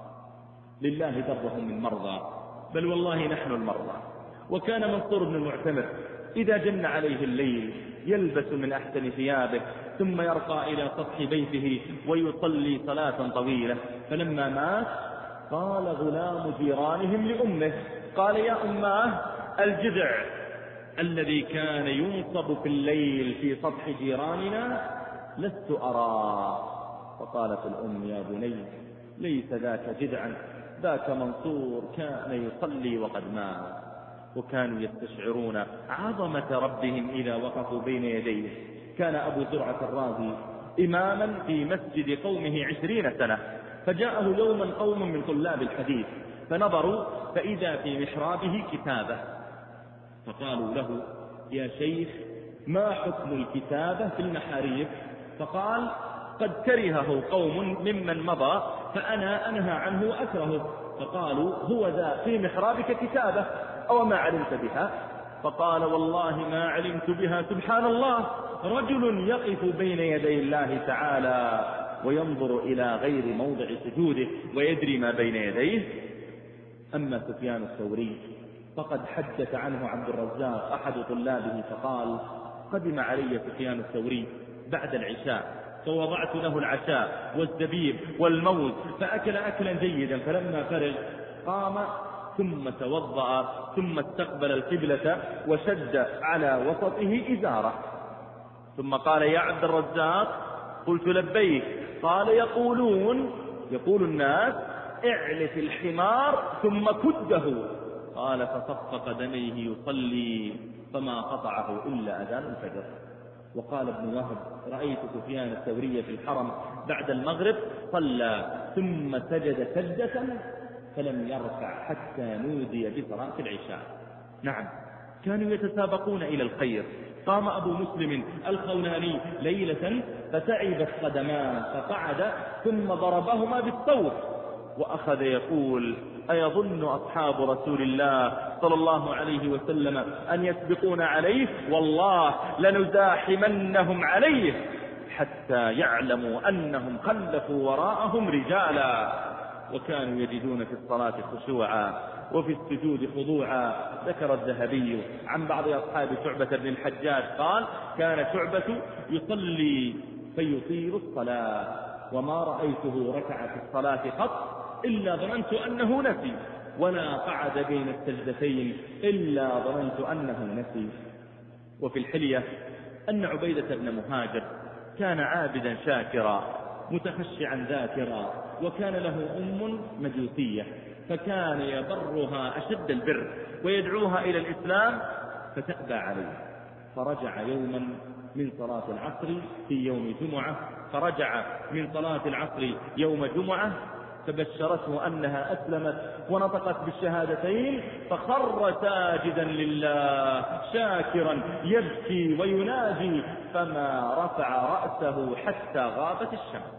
A: لله درهم من مرضى بل والله نحن المرضى. وكان منصور بن المعتمر إذا جن عليه الليل يلبس من أحسن ثيابه ثم يرقى إلى سطح بيته ويصلي صلاة طويلة فلما مات قال غلام جيرانهم لأمه قال يا أماه الجذع الذي كان ينصب في الليل في سطح جيراننا لست أراه. فقالت الأم يا بني ليس ذاك جذعا ذاك منصور كان يصلي وقد مات. وكانوا يستشعرون عظمة ربهم إذا وقفوا بين يديه. كان أبو زرعة الرازي إماما في مسجد قومه عشرين سنة فجاءه يوما قوم من طلاب الحديث فنظروا فإذا في محرابه كتابة فقالوا له يا شيخ ما حكم الكتابة في المحاريب؟ فقال قد كرهه قوم ممن مضى فأنا أنهى عنه وأكرهه. فقالوا هو ذا في محرابك كتابة أو ما علمت بها؟ فقال والله ما علمت بها سبحان الله رجل يقف بين يدي الله تعالى وينظر إلى غير موضع سجوده ويدري ما بين يديه. أما سفيان الثوري فقد حدث عنه عبد الرزاق أحد طلابه فقال قدم علي سفيان الثوري بعد العشاء فوضعت له العشاء والزبيب والموز فأكل أكلا جيدا فلما فرغ قام ثم توضأ ثم استقبل القبلة وشد على وسطه إزاره ثم قال يا عبد الرزاق قلت لبيك قال يقولون يقول الناس اعلف الحمار ثم كده. قال فصف قدميه يصلي فما قطعه إلا أذان الفجر. وقال ابن وهب رأيت سفيان الثوري في الحرم بعد المغرب صلى ثم سجد سجدة فلم يركع حتى نودي بصلاة العشاء. نعم كانوا يتسابقون إلى الخير. قام أبو مسلم الخولاني ليلة فتعبت قدماه فقعد ثم ضربهما بالصوت وأخذ يقول أيظن أصحاب رسول الله صلى الله عليه وسلم أن يسبقون عليه؟ والله لنزاحمنهم عليه حتى يعلموا أنهم خلفوا وراءهم رجالا. وكانوا يجدون في الصلاة خشوعا وفي السجود خضوعا. ذكر الذهبي عن بعض أصحاب شعبة بن الحجاج قال كان شعبة يصلي فيطيل الصلاة وما رأيته ركع في الصلاة قط إلا ظننت أنه نسي ولا قعد بين السجدتين إلا ظننت أنه نسي. وفي الحلية أن عبيدة بن مهاجر كان عابدا شاكرا متخشعا ذاكرا وكان له أم مجوسية فكان يبرها أشد البر ويدعوها إلى الإسلام فتأبى عليه. فرجع يوما من صلاة العصر في يوم جمعة فرجع من صلاة العصر يوم جمعة فبشرته أنها أسلمت ونطقت بالشهادتين فخر ساجدا لله شاكرا يبكي ويناجي فما رفع رأسه حتى غابت الشمس.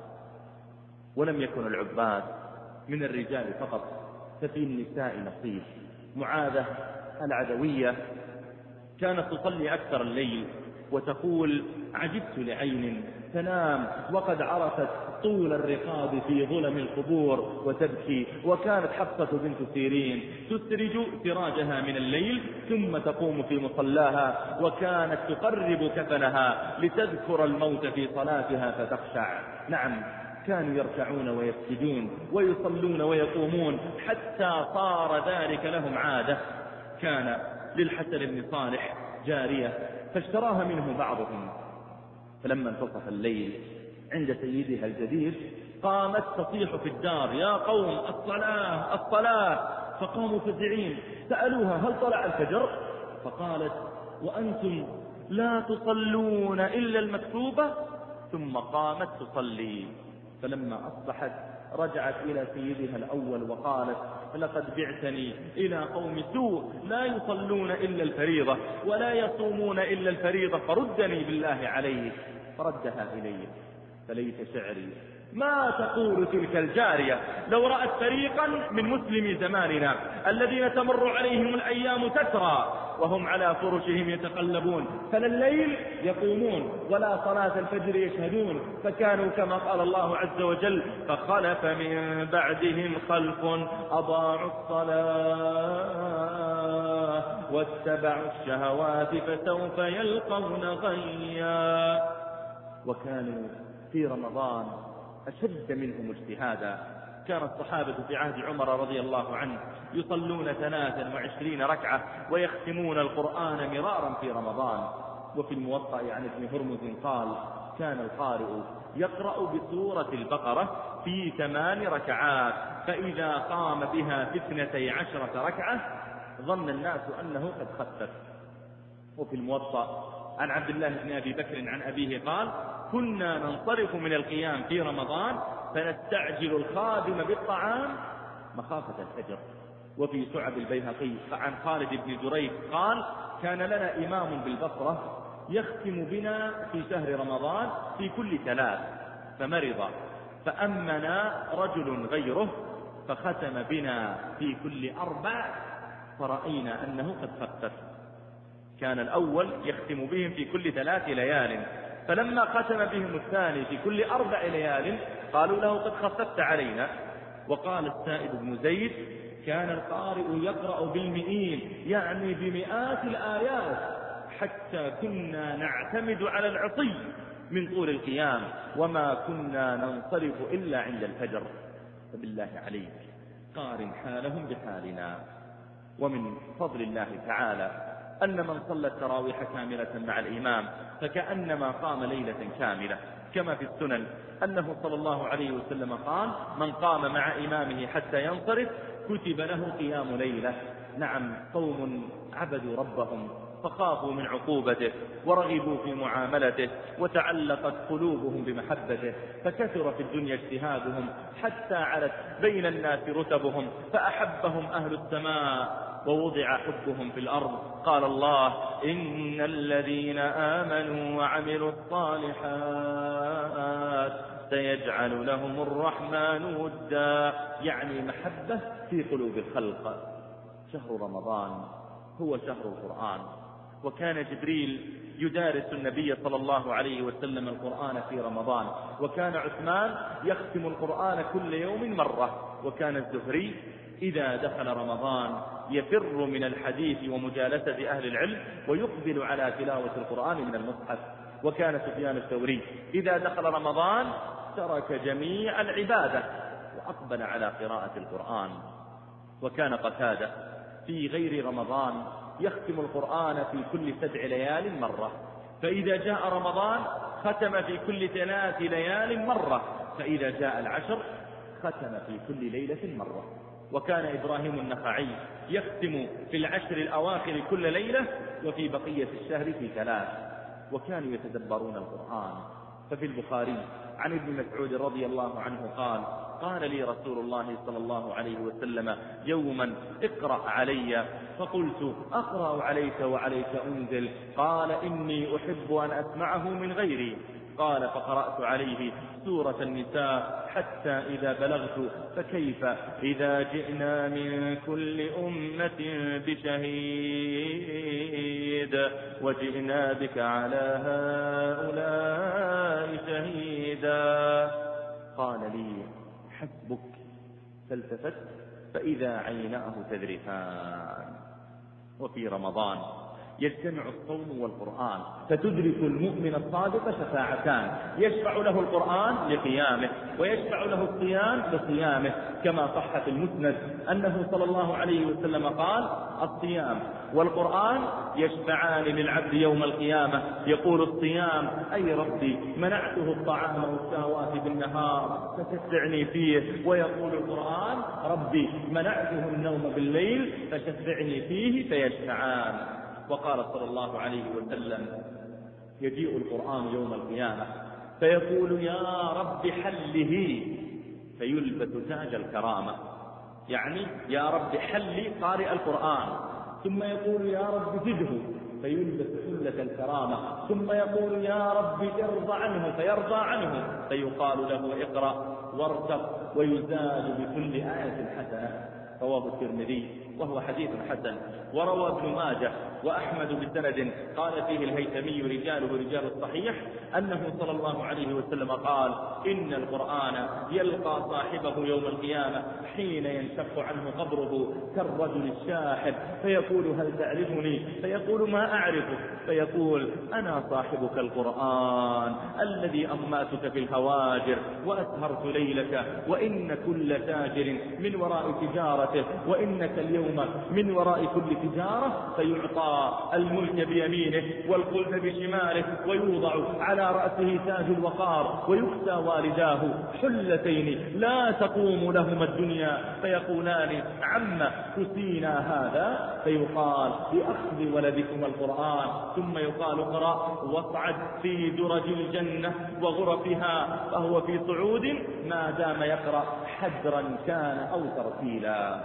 A: ولم يكن العباد من الرجال فقط ففي النساء نصيب. معاذة العدوية كانت تصلي أكثر الليل وتقول عجبت لعين تنام وقد عرفت طول الرقاب في ظلم القبور وتبكي. وكانت حفصة بنت سيرين تسرج سراجها من الليل ثم تقوم في مصلاها وكانت تقرب كفنها لتذكر الموت في صلاتها فتخشع. نعم كانوا يركعون ويسجدون ويصلون ويقومون حتى صار ذلك لهم عادة. كان للحسن بن صالح جارية فاشتراها منه بعضهم فلما انتصف الليل عند سيدها الجديد قامت تصيح في الدار يا قوم الصلاة الصلاة. فقاموا فزعين سألوها هل طلع الفجر؟ فقالت وأنتم لا تصلون إلا المكتوبة. ثم قامت تصلي. فلما أصبحت رجعت إلى سيدها الأول وقالت لقد بعتني إلى قوم سوء لا يصلون إلا الفريضة ولا يصومون إلا الفريضة فردني بالله عليه. فردها إليه. فليت شعري ما تقول تلك الجارية لو رأت فريقا من مسلمي زماننا الذين تمر عليهم الأيام تترى وهم على فرشهم يتقلبون فلا الليل يقومون ولا صلاة الفجر يشهدون فكانوا كما قال الله عز وجل فخلف من بعدهم خلف أضاعوا الصلاة واتبعوا الشهوات فسوف يلقون غيا. وكانوا في رمضان أشد منهم اجتهادا. كان الصحابة في عهد عمر رضي الله عنه يصلون ثلاثا وعشرين ركعة ويختمون القرآن مرارا في رمضان. وفي الموطأ عن ابن هرمز قال كان القارئ يقرأ بسورة البقرة في ثمان ركعات فإذا قام بها في اثنتي عشرة ركعة ظن الناس أنه قد خفف. وفي الموطأ عن عبد الله بن أبي بكر عن أبيه قال كنا ننصرف من القيام في رمضان فنستعجل الخادم بالطعام مخافة الفجر. وفي شعب البيهقي عن خالد بن جريج قال كان لنا إمام بالبصرة يختم بنا في شهر رمضان في كل ثلاث فمرض فأمنا رجل غيره فختم بنا في كل أربع فرأينا أنه قد خفف. كان الأول يختم بهم في كل ثلاث ليال فلما ختم بهم الثاني في كل أربع ليال قالوا له قد خففت علينا. وقال السائب بن زيد كان القارئ يقرأ بالمئين يعني بمئات الآيات حتى كنا نعتمد على العصي من طول القيام وما كنا ننصرف إلا عند الفجر. فبالله عليك قارن حالهم بحالنا. ومن فضل الله تعالى أن من صلى التراويح كاملة مع الإمام فكأنما قام ليلة كاملة، كما في السنن أنه صلى الله عليه وسلم قال: من قام مع إمامه حتى ينصرف كتب له قيام ليلة. نعم، قوم عبدوا ربهم فخافوا من عقوبته ورغبوا في معاملته وتعلقت قلوبهم بمحبته، فكثر في الدنيا اجتهادهم حتى علت بين الناس رتبهم، فأحبهم أهل السماء ووضع حبهم في الأرض. قال الله: إن الذين آمنوا وعملوا الصالحات سيجعل لهم الرحمن ودا، يعني محبة في قلوب الخلق. شهر رمضان هو شهر القرآن، وكان جبريل يدارس النبي صلى الله عليه وسلم القرآن في رمضان، وكان عثمان يختم القرآن كل يوم مرة، وكان الزهري إذا دخل رمضان يفر من الحديث ومجالسة أهل العلم ويقبل على تلاوة القرآن من المصحف، وكان سفيان الثوري إذا دخل رمضان ترك جميع العبادة وأقبل على قراءة القرآن، وكان قتادة في غير رمضان يختم القرآن في كل سبع ليال مرة، فإذا جاء رمضان ختم في كل ثلاث ليال مرة، فإذا جاء العشر ختم في كل ليلة مرة. وكان إبراهيم النخعي يختم في العشر الأواخر كل ليلة، وفي بقية الشهر في ثلاث، وكانوا يتدبرون القرآن. ففي البخاري عن ابن مسعود رضي الله عنه قال: قال لي رسول الله صلى الله عليه وسلم يوما: اقرأ علي، فقلت: أقرأ عليك وعليك أنزل؟ قال: إني أحب أن أسمعه من غيري. قال: فقرأت عليه سورة النساء حتى إذا بلغت: فكيف إذا جئنا من كل أمة بشهيد وجئنا بك على هؤلاء شهيدا. قال لي: حسبك. فالتفت فإذا عيناه تذرفان. وفي رمضان يجتمع الصوم والقرآن، فتدرك المؤمن الصادق شفاعتان: يشفع له القرآن لقيامه، ويشفع له الصيام لصيامه، كما صح في المسند أنه صلى الله عليه وسلم قال: الصيام والقرآن يشفعان للعبد يوم القيامة. يقول الصيام: أي ربي منعته الطعام والشهوات بالنهار فتشفعني فيه. ويقول القرآن: ربي منعته النوم بالليل فشفعني فيه، فيشفعان. وقال صلى الله عليه وسلم: يجيء القرآن يوم القيامة فيقول: يا رب حله، فيلبس تاج الكرامة، يعني يا رب حلي قارئ القرآن. ثم يقول: يا رب زده، فيلبس حلة الكرامة. ثم يقول: يا رب ارضى عنه، فيرضى عنه، فيقال له: اقرأ وارتق، ويزاد بكل آية حسنة. رواه الترمذي وهو حديث حسن. وروى ابن ماجه وأحمد بسند قال فيه الهيثمي رجاله رجال الصحيح أنه صلى الله عليه وسلم قال: إن القرآن يلقى صاحبه يوم القيامة حين ينشق عنه قبره كالرجل الشاحب، فيقول: هل تعرفني؟ فيقول: ما أعرفك. فيقول: أنا صاحبك القرآن الذي أماتك في الهواجر وأسهرت ليلك، وإن كل تاجر من وراء تجارته، وإنك اليوم من وراء كل تجارة، فيعطى الملك بيمينه والخلد بشماله، ويوضع على رأسه تاج الوقار، ويكسى والداه حلتين لا تقوم لهما الدنيا، فيقولان: عم كسينا هذا؟ فيقال: بأخذ ولدكم القرآن. ثم يقال: اقرأ واصعد في درج الجنة وغرفها، فهو في صعود ما دام يقرأ حجرا كان أو ترتيلا.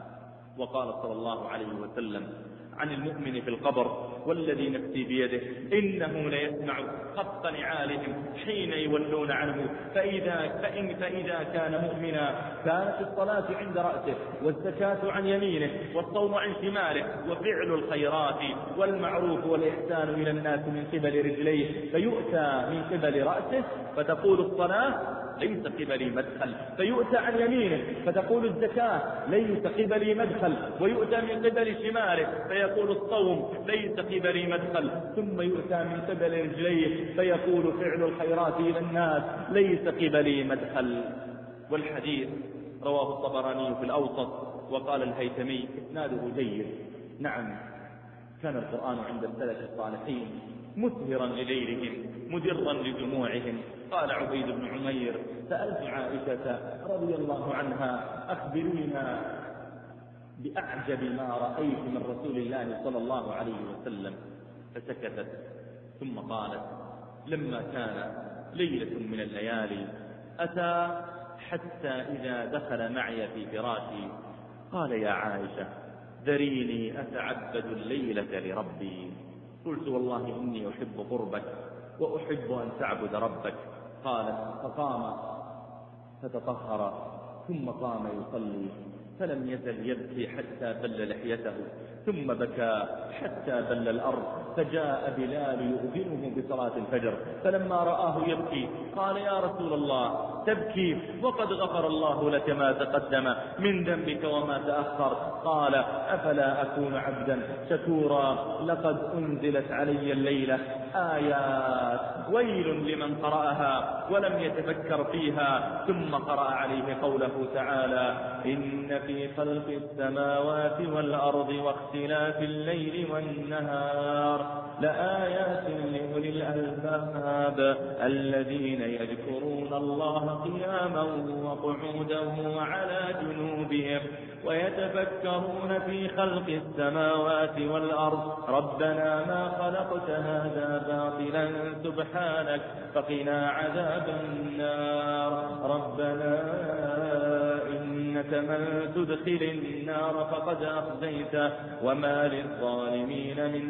A: وقال صلى الله عليه وسلم عن المؤمن في القبر: والذي نفسي بيده إنه ليسمع خط نعالهم حين يولون عنه، فإذا, فإن فإذا كان مؤمنا كانت الصلاة عند رأسه، والزكاة عن يمينه، والصوم عن شماله، وفعل الخيرات والمعروف والإحسان إلى الناس من قبل رجليه، فيؤتى من قبل رأسه فتقول الصلاة: ليس قبلي مدخل، فيؤتى عن يمينه فتقول الزكاة: ليس قبلي مدخل، ويؤتى من قبل شماله فيقول الصوم: ليس قبلي مدخل، ثم يؤتى من قبل رجليه فيقول: فعل الخيرات إلى الناس: ليس قبلي مدخل. والحديث رواه الطبراني في الأوسط، وقال الهيثمي: إسناده جيد. نعم، كان القرآن عند السلف الصالحين مثمرا لليلهم مدرا لدموعهم. قال عبيد بن عمير: سألت عائشة رضي الله عنها: أخبرينا بأعجب ما رأيت من رسول الله صلى الله عليه وسلم، فسكتت ثم قالت: لما كان ليلة من الليالي أتى حتى إذا دخل معي في فراشي قال: يا عائشة ذريني أتعبد الليلة لربي. قلت: والله إني أحب قربك وأحب أن تعبد ربك. قالت: فقام فتطهر ثم قام يصلي، فلم يزل يبكي حتى بل لحيته، ثم بكى حتى بل الأرض، فجاء بلال يؤذنه بصلاة الفجر، فلما رآه يبكي قال: يا رسول الله تبكي وقد غفر الله لك ما تقدم من ذنبك وما تأخر. قال: أفلا أكون عبدا شكورا؟ لقد أنزلت علي الليلة آيات ويل لمن قرأها ولم يتفكر فيها. ثم قرأ عليه قوله تعالى: إن في خلق السماوات والأرض واختلاف الليل والنهار لآيات لأولي الألباب الذين يذكرون الله قياما وقعودا وعلى جنوبهم ويتفكرون في خلق السماوات والأرض ربنا ما خلقت هذا باطلا سبحانك فقنا عذاب النار. ربنا إنك من تدخل النار فقد أخزيته وما للظالمين من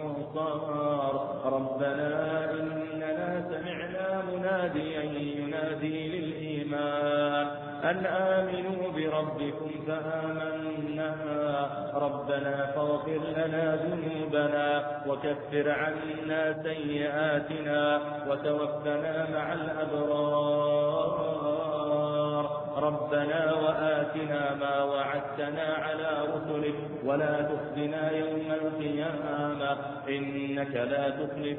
A: أنصار. ربنا إننا سمعنا مناديا ينادي للإيمان أن آمنوا بربكم فآمنا ربنا فاغفر لنا ذنوبنا وكفر عنا سيئاتنا وتوفنا مع الأبرار. ربنا وآتنا ما وعدتنا على رسلك ولا تخزنا يوم القيامة إنك لا تخلف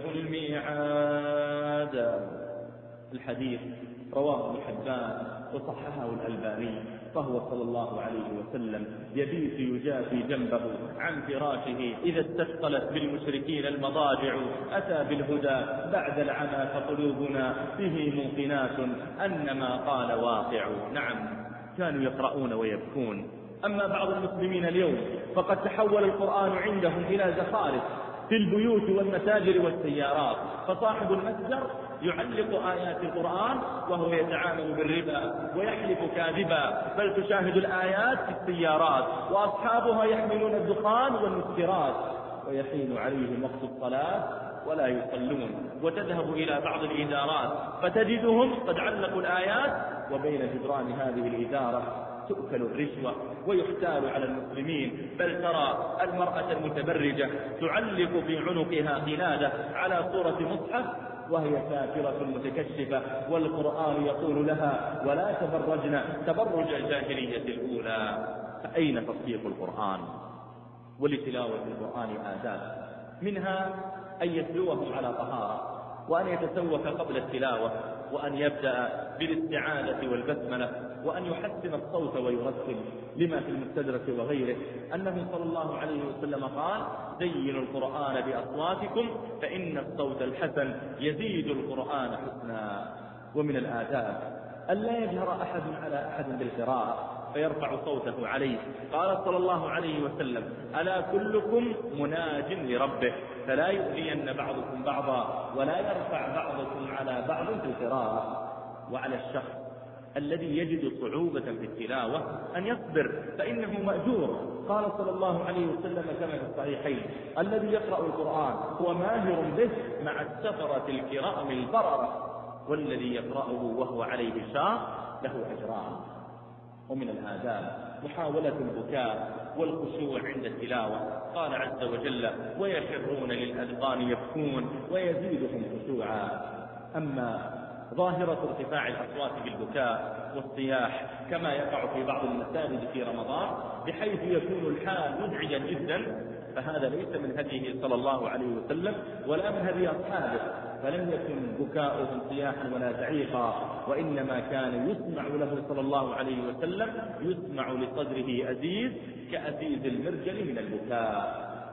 A: الميعاد. الحديث رواه ابن حبان وصححه الألباني. فهو صلى الله عليه وسلم يبيت يجافي جنبه عن فراشه إذا استثقلت بالمشركين المضاجع. أتى بالهدى بعد العمى فقلوبنا به موقنات أن ما قال واقع. نعم كانوا يقرؤون ويبكون. أما بعض المسلمين اليوم فقد تحول القرآن عندهم إلى زخارف في البيوت والمتاجر والسيارات، فصاحب المتجر يعلق آيات القرآن وهو يتعامل بالربا ويحلف كاذبا، بل تشاهد الآيات في السيارات وأصحابها يحملون الدخان والمسكرات ويحين عليهم وقت الصلاة ولا يصلون. وتذهب إلى بعض الإدارات فتجدهم قد علقوا الآيات وبين جدران هذه الإدارة تؤكل الرشوة ويحتال على المسلمين، بل ترى المرأة المتبرجة تعلق في عنقها قلادة على صورة مصحف وهي كافرة متكشفة، والقرآن يقول لها: ولا تبرجن تبرج الجاهلية الأولى. فأين تصديق القرآن؟ ولتلاوة القرآن آداب، منها أن يتلوه على طهارة، وأن يتسوق قبل التلاوة، وأن يبدأ بالاستعاذة والبسملة، وأن يحسن الصوت ويرتل، لما في المستدرك وغيره أنه صلى الله عليه وسلم قال: زينوا القرآن بأصواتكم فإن الصوت الحسن يزيد القرآن حسنا. ومن الآداب أن لا يجهر أحد على أحد بالقراءة فيرفع صوته عليه. قال صلى الله عليه وسلم: ألا كلكم مناج لربه فلا يؤذين بعضكم بعضا ولا يرفع بعضكم على بعض في القراءة. وعلى الشخص الذي يجد صعوبة في التلاوة أن يصبر فإنه مأجور. قال صلى الله عليه وسلم كما في الصحيحين: الذي يقرأ القرآن هو ماهر به مع السفرة الكرام البررة، والذي يقرأه وهو عليه شاق له أجران. ومن الآداب محاولة البكاء والخشوع عند التلاوة. قال عز وجل: ويخرون للأذقان يبكون ويزيدهم خشوعا. أما ظاهرة ارتفاع الأصوات بالبكاء والصياح كما يقع في بعض المساجد في رمضان بحيث يكون الحال مزعجا جدا، فهذا ليس من هديه صلى الله عليه وسلم ولا من هدي أصحابه، فلم يكن بكاؤهم صياحا ولا زعيقا، وإنما كان يسمع له صلى الله عليه وسلم يسمع لصدره أزيز كأزيز المرجل من البكاء.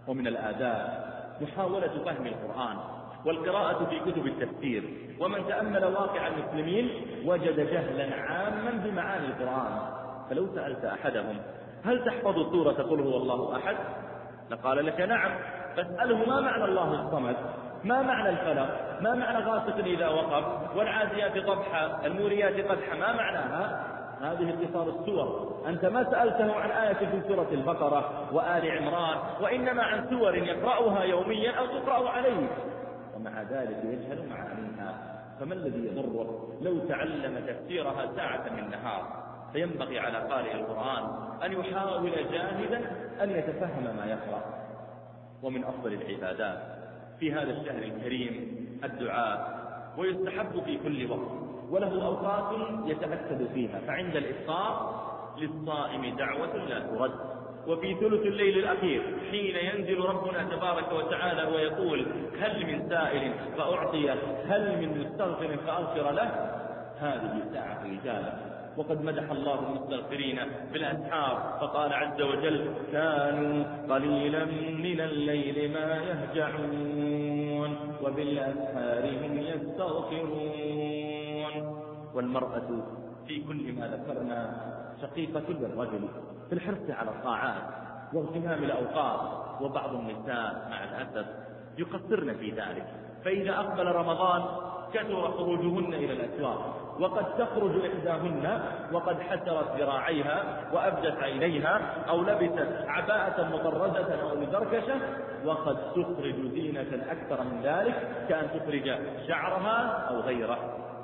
A: ومن الآداب محاولة فهم القرآن والقراءة في كتب التفسير. ومن تأمل واقع المسلمين وجد جهلا عاما بمعاني القرآن. فلو سألت أحدهم هل تحفظ سورة قل هو الله أحد؟ لقال لك نعم. فاسأله ما معنى الله الصمد، ما معنى الفلق، ما معنى غاسق إذا وقف، والعاديات ضبحا، الموريات قدحا، ما معناها؟ هذه اختصار السور. أنت ما سألته عن آية في سورة البقرة وآل عمران، وإنما عن سور يقرأها يوميا أو تقرأ عليه، ومع ذلك يجهل معانيها. فما الذي يضره لو تعلم تفسيرها ساعة من نهار؟ فينبغي على قارئ القرآن أن يحاول جاهدا أن يتفهم ما يقرأ. ومن أفضل العبادات في هذا الشهر الكريم الدعاء، ويستحب في كل وقت، وله أوقات يتأكد فيها. فعند الإفطار للصائم دعوة لا ترد، وفي ثلث الليل الأخير حين ينزل ربنا تبارك وتعالى ويقول هل من سائل فأعطيه، هل من مستغفر فأغفر له، هذه ساعة إجابة. وقد مدح الله المستغفرين بالأسحار فقال عز وجل كانوا قليلا من الليل ما يهجعون وبالأسحار هم يستغفرون. والمرأة في كل ما ذكرنا شقيقة للرجل في الحرص على الطاعات واغتنام الأوقات، وبعض النساء مع الأسف يقصرن في ذلك. فإذا أقبل رمضان كثر خروجهن إلى الأسواق، وقد تخرج إحداهن وقد حسرت ذراعيها وأبدت عينيها أو لبست عباءة مطرزة أو مزركشة، وقد تخرج زينة أكثر من ذلك كأن تخرج شعرها أو غيره.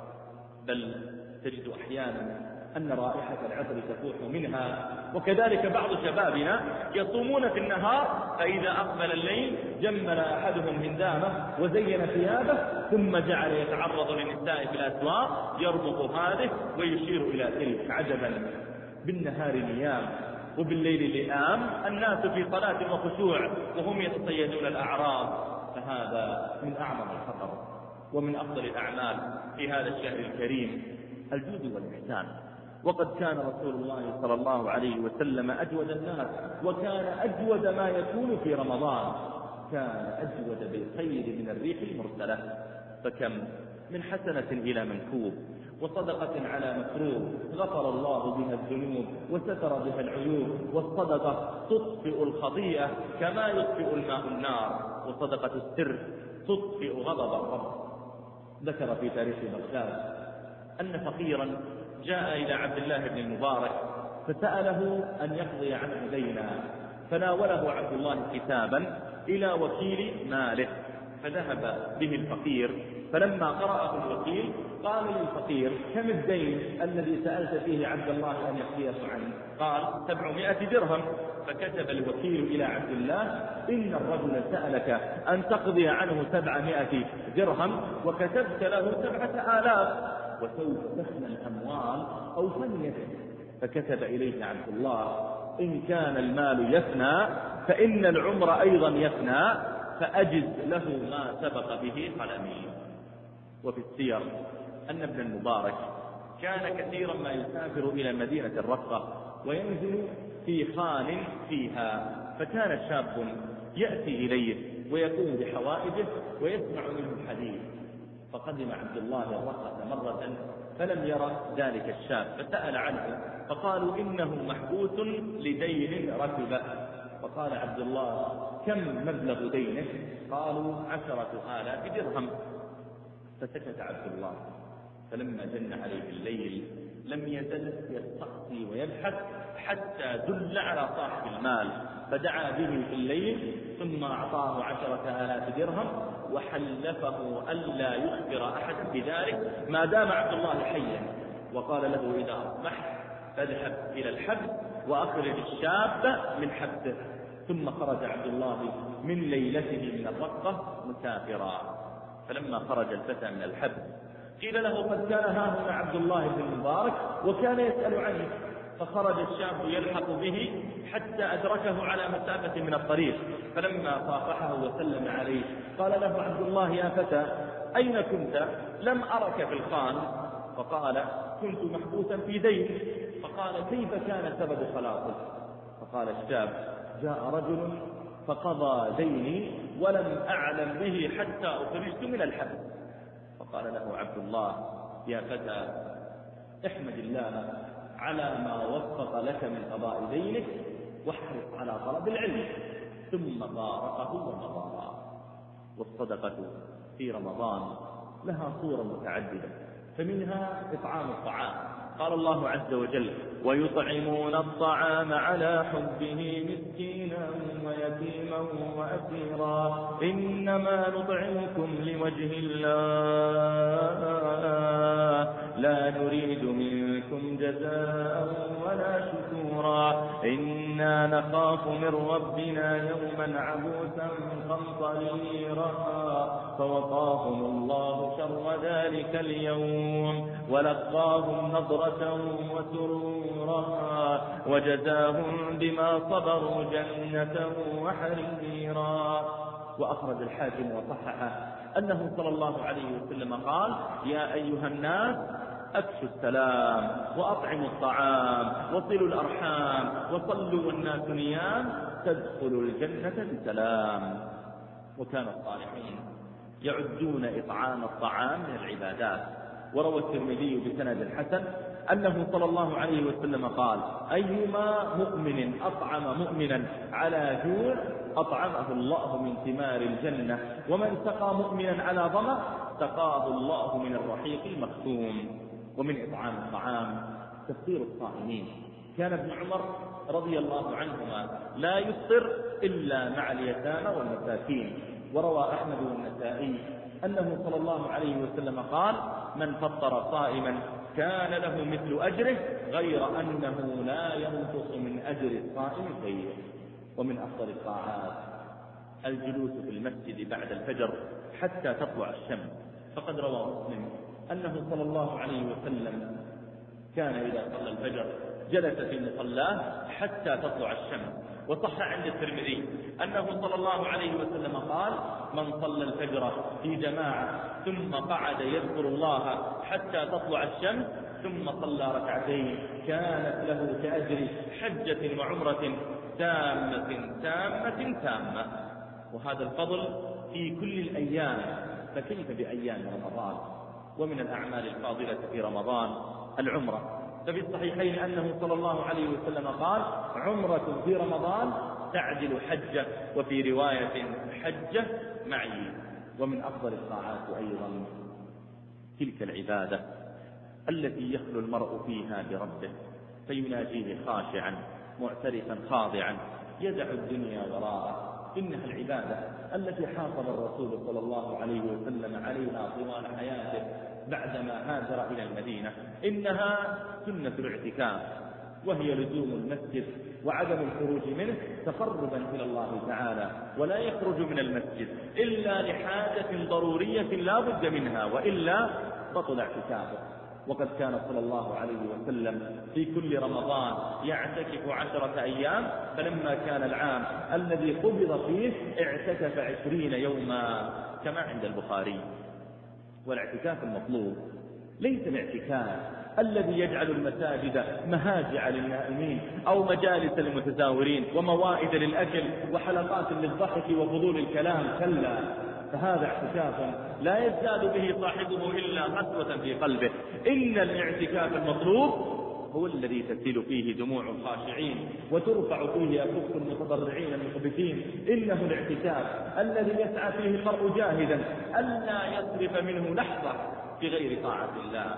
A: بل تجد أحيانا أن رائحة العطر تفوح منها. وكذلك بعض شبابنا يصومون في النهار، فإذا أقبل الليل جمل أحدهم هندامه وزين ثيابه، ثم جعل يتعرض للنساء في الأسواق يربط هذه ويشير إلى تلك. عجبا، بالنهار نيام وبالليل لئام، الناس في صلاة وخشوع وهم يتصيدون الأعراض. فهذا من أعظم الخطر. ومن أفضل الأعمال في هذا الشهر الكريم الجود والإحسان. وقد كان رسول الله صلى الله عليه وسلم أجود الناس، وكان أجود ما يكون في رمضان، كان أجود بالخير من الريح المرسلة. فكم من حسنة إلى منكوب، وصدقة على مكروه غفر الله بها الذنوب وستر بها العيوب. والصدقة تطفئ الخطيئة كما يطفئ الماء النار، وصدقة السر تطفئ غضب الرب. ذكر في تاريخ بغداد أن فقيرا جاء إلى عبد الله بن المبارك فسأله أن يقضي عنه دينا، فناوله عبد الله كتابا إلى وكيل ماله، فذهب به الفقير. فلما قرأه الوكيل قال للفقير كم الدين الذي سألت فيه عبد الله أن يقضيه عنه؟ قال سبعمائة درهم. فكتب الوكيل إلى عبد الله إن الرجل سألك أن تقضي عنه سبعمائة درهم وكتبت له سبعة آلاف، وسوف تفنى الأموال أو فنيت. فكتب إليه عبد الله إن كان المال يفنى فإن العمر أيضا يفنى، فأجز له ما سبق به قلمي. وفي السير أن ابن المبارك كان كثيرا ما يسافر إلى مدينة الرقة وينزل في خان فيها، فكان شاب يأتي إليه ويقوم بحوائجه ويسمع منه الحديث. فقدم عبد الله الرقة مرة فلم يرى ذلك الشاب، فسأل عنه فقالوا إنه محبوس لدين ركبه. فقال عبد الله كم مبلغ دينك؟ قالوا عشرة آلاف درهم. فسكت عبد الله. فلما جن عليه الليل لم يزل يستقصي ويبحث حتى دل على صاحب المال، فدعا به في الليل ثم أعطاه عشرة آلاف درهم وحلفه ألا يخبر أحدا بذلك ما دام عبد الله حيا. وقال له إذا أصبحت فاذهب إلى الحبس وأخرج الشاب من حبسه. ثم خرج عبد الله من ليلته من الرقة مسافرا. فلما خرج الفتى من الحبس قيل له قد كان ها هنا عبد الله بن المبارك وكان يسأل عنه. فخرج الشاب يلحق به حتى أدركه على مسافة من الطريق، فلما صافحه وسلم عليه قال له عبد الله يا فتى أين كنت؟ لم أرك في الخان. فقال كنت محبوسا في دين. فقال كيف كان سبب خلاصك؟ فقال الشاب جاء رجل فقضى ديني ولم أعلم به حتى أخرجت من الحبس. فقال له عبد الله: يا فتى، احمد الله على ما وفق لك من قضاء دينك، واحرص على طلب العلم. ثم باركه ومضى. والصدقة في رمضان لها صورة متعددة، فمنها إطعام الطعام. قال الله عز وجل: ويطعمون الطعام على حبه مسكينا ويتيما وأسيرا إنما نطعمكم لوجه الله لا نريد منكم جزاء ولا شكورا إنا نخاف من ربنا يوما عبوسا قمطريرا فوقاهم الله شر ذلك اليوم ولقاهم نضرة وسرورا وجزاهم بما صبروا جنة وحريرا. وأخرج الحاكم وصححه أنه صلى الله عليه وسلم قال: يا أيها الناس، أكفوا السلام وأطعموا الطعام وصلوا الأرحام وصلوا والناس نيام تدخلوا الجنة بسلام. وكان الصالحين يعدون إطعام الطعام من العبادات. وروى الترمذي بسند حسن أنه صلى الله عليه وسلم قال: أيما مؤمن أطعم مؤمنا على جوع أطعمه الله من ثمار الجنة، ومن سقى مؤمنا على ظمأ سقاه الله من الرحيق المختوم. ومن إطعام الطعام تفطير الصائمين. كان ابن عمر رضي الله عنهما لا يفطر إلا مع اليتامى والمساكين. وروى أحمد والنسائي أنه صلى الله عليه وسلم قال: من فطر صائما كان له مثل أجره غير أنه لا ينقص من أجر الصائم شيء. ومن أفضل الطاعات الجلوس في المسجد بعد الفجر حتى تطلع الشمس. فقد روى مسلم أنه صلى الله عليه وسلم كان إذا صلى الفجر جلس في مصلاه حتى تطلع الشمس. وصح عند الترمذي أنه صلى الله عليه وسلم قال: من صلى الفجر في جماعة ثم قعد يذكر الله حتى تطلع الشمس ثم صلى ركعتين كانت له كأجر حجة وعمرة تامة تامة تامة. وهذا الفضل في كل الأيام، فكيف بأيام رمضان؟ ومن الأعمال الفاضلة في رمضان العمرة. ففي الصحيحين أنه صلى الله عليه وسلم قال: عمرة في رمضان تعدل حجة، وفي رواية حجة معي. ومن أفضل الطاعات أيضا تلك العبادة التي يخلو المرء فيها بربه فيناجيه خاشعا معترفا خاضعا يدع الدنيا وراءه. إنها العبادة التي حافظ الرسول صلى الله عليه وسلم عليها طوال حياته بعدما هاجر إلى المدينة. إنها سنة الاعتكاف، وهي لزوم المسجد وعدم الخروج منه تقربا إلى الله تعالى، ولا يخرج من المسجد إلا لحاجة ضرورية لا بد منها، وإلا بطل اعتكافه. وقد كان صلى الله عليه وسلم في كل رمضان يعتكف عشرة أيام، فلما كان العام الذي قبض فيه اعتكف عشرين يوما كما عند البخاري. والاعتكاف المطلوب ليس الاعتكاف الذي يجعل المساجد مهاجع للنائمين أو مجالس للمتزاورين وموائد للأكل وحلقات للضحك وفضول الكلام، كلا، فهذا اعتكاف لا يزداد به صاحبه إلا قسوة في قلبه. إن الاعتكاف المطلوب هو الذي تسيل فيه دموع الخاشعين وترفع فيه أكف المتضرعين المخبتين. إنه الاعتكاف الذي يسعى فيه المرء جاهدا ألا يصرف منه لحظة في غير طاعة الله.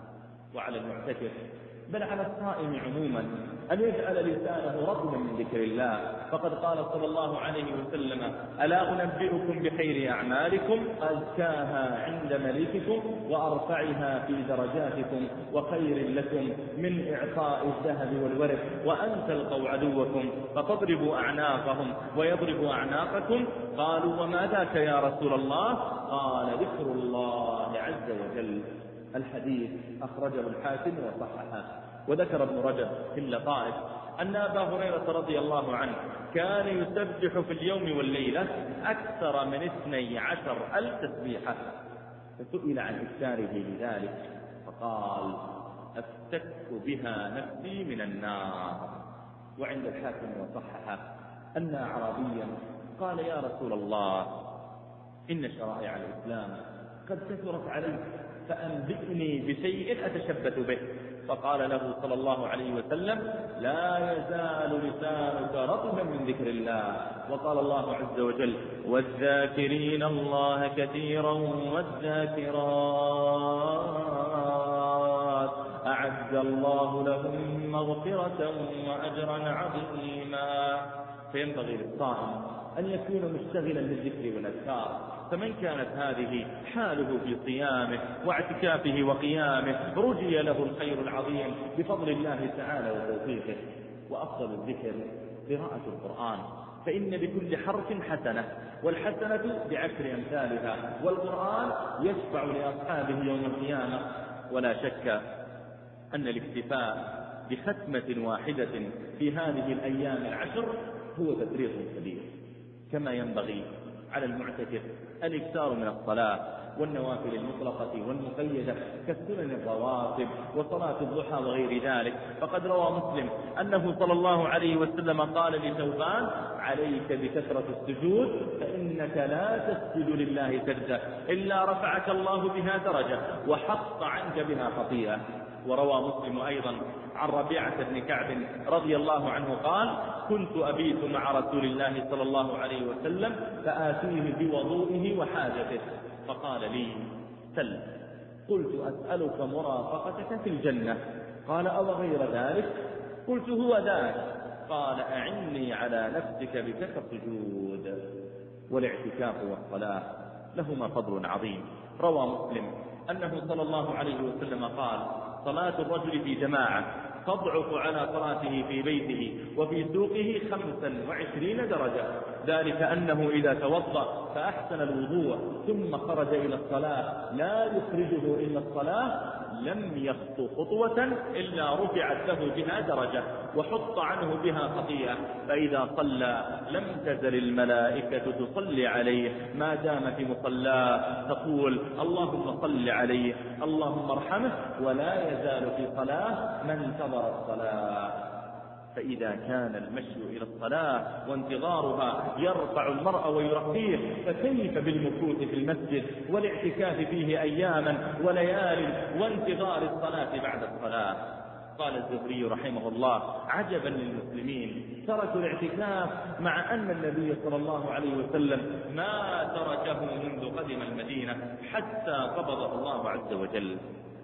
A: وعلى المعتكف بل على الصائم عموما أن يجعل لسانه رطبا من ذكر الله. فقد قال صلى الله عليه وسلم: ألا أنبئكم بخير أعمالكم أزكاها عند مليككم وأرفعها في درجاتكم وخير لكم من إعطاء الذهب والورق وأن تلقوا عدوكم فتضربوا أعناقهم ويضربوا أعناقكم. قالوا: وما ذاك يا رسول الله؟ قال: ذكر الله عز وجل. الحديث أخرجه الحاكم وصححه. وذكر ابن رجب في اللطائف أن أبا هريرة رضي الله عنه كان يسبح في اليوم والليلة أكثر من اثني عشر ألف تسبيحة، فسئل عن إكثاره لذلك فقال: أفتك بها نفسي من النار. وعند الحاكم وصححه أن أعرابيا قال يا رسول الله إن شرائع الإسلام قد كثرت عليك فأنبئني بشيء أتشبث به. فقال له صلى الله عليه وسلم لا يزال لسانك رطبا من ذكر الله. وقال الله عز وجل والذاكرين الله كثيرا والذاكرات أعد الله لهم مغفرة وأجرا عظيما. فينبغي للصائم أن يكون مشتغلا بالذكر والأذكار. فمن كانت هذه حاله في صيامه واعتكافه وقيامه رجي له الخير العظيم بفضل الله تعالى وتوفيقه. وأفضل الذكر قراءة القرآن، فإن بكل حرف حسنة، والحسنة بعشر أمثالها، والقرآن يشفع لأصحابه يوم القيامة. ولا شك أن الاكتفاء بختمة واحدة في هذه الأيام العشر هو تفريط كبير. كما ينبغي على المعتكف الإكثار من الصلاة والنوافل المطلقة والمقيدة كالسنن الرواتب وصلاة الضحى وغير ذلك. فقد روى مسلم أنه صلى الله عليه وسلم قال لثوبان عليك بكثرة السجود فإنك لا تسجد لله سجدة إلا رفعك الله بها درجة وحط عنك بها خطيئة. وروى مسلم أيضا عن ربيعة بن كعب رضي الله عنه قال كنت أبيت مع رسول الله صلى الله عليه وسلم فآتيه بوضوئه وحاجته فقال لي سل. قلت أسألك مرافقتك في الجنة. قال أو غير ذلك؟ قلت هو ذاك. قال أعني على نفسك بكثرة السجود. والاعتكاف والصلاة لهما فضل عظيم. روى مسلم أنه صلى الله عليه وسلم قال صلاة الرجل في جماعة تضعف على صلاته في بيته وفي سوقه خمسا وعشرين درجة. ذلك أنه إذا توضأ فأحسن الوضوء ثم خرج إلى الصلاة لا يخرجه إلا الصلاة لم يخطو خطوة إلا رفعت له بها درجة وحط عنه بها خطيئة. فإذا صلى لم تزل الملائكة تصلي عليه ما دام في مصلاه تقول اللهم صل عليه اللهم ارحمه ولا يزال في صلاة من انتظر الصلاة. فإذا كان المشي إلى الصلاة وانتظارها يرفع المرء ويرقيه فكيف بالمكوث في المسجد والاعتكاف فيه أياما وليال وانتظار الصلاة بعد الصلاة. قال الزهري رحمه الله عجبا للمسلمين تركوا الاعتكاف مع أن النبي صلى الله عليه وسلم ما تركه منذ قدم المدينة حتى قبضه الله عز وجل.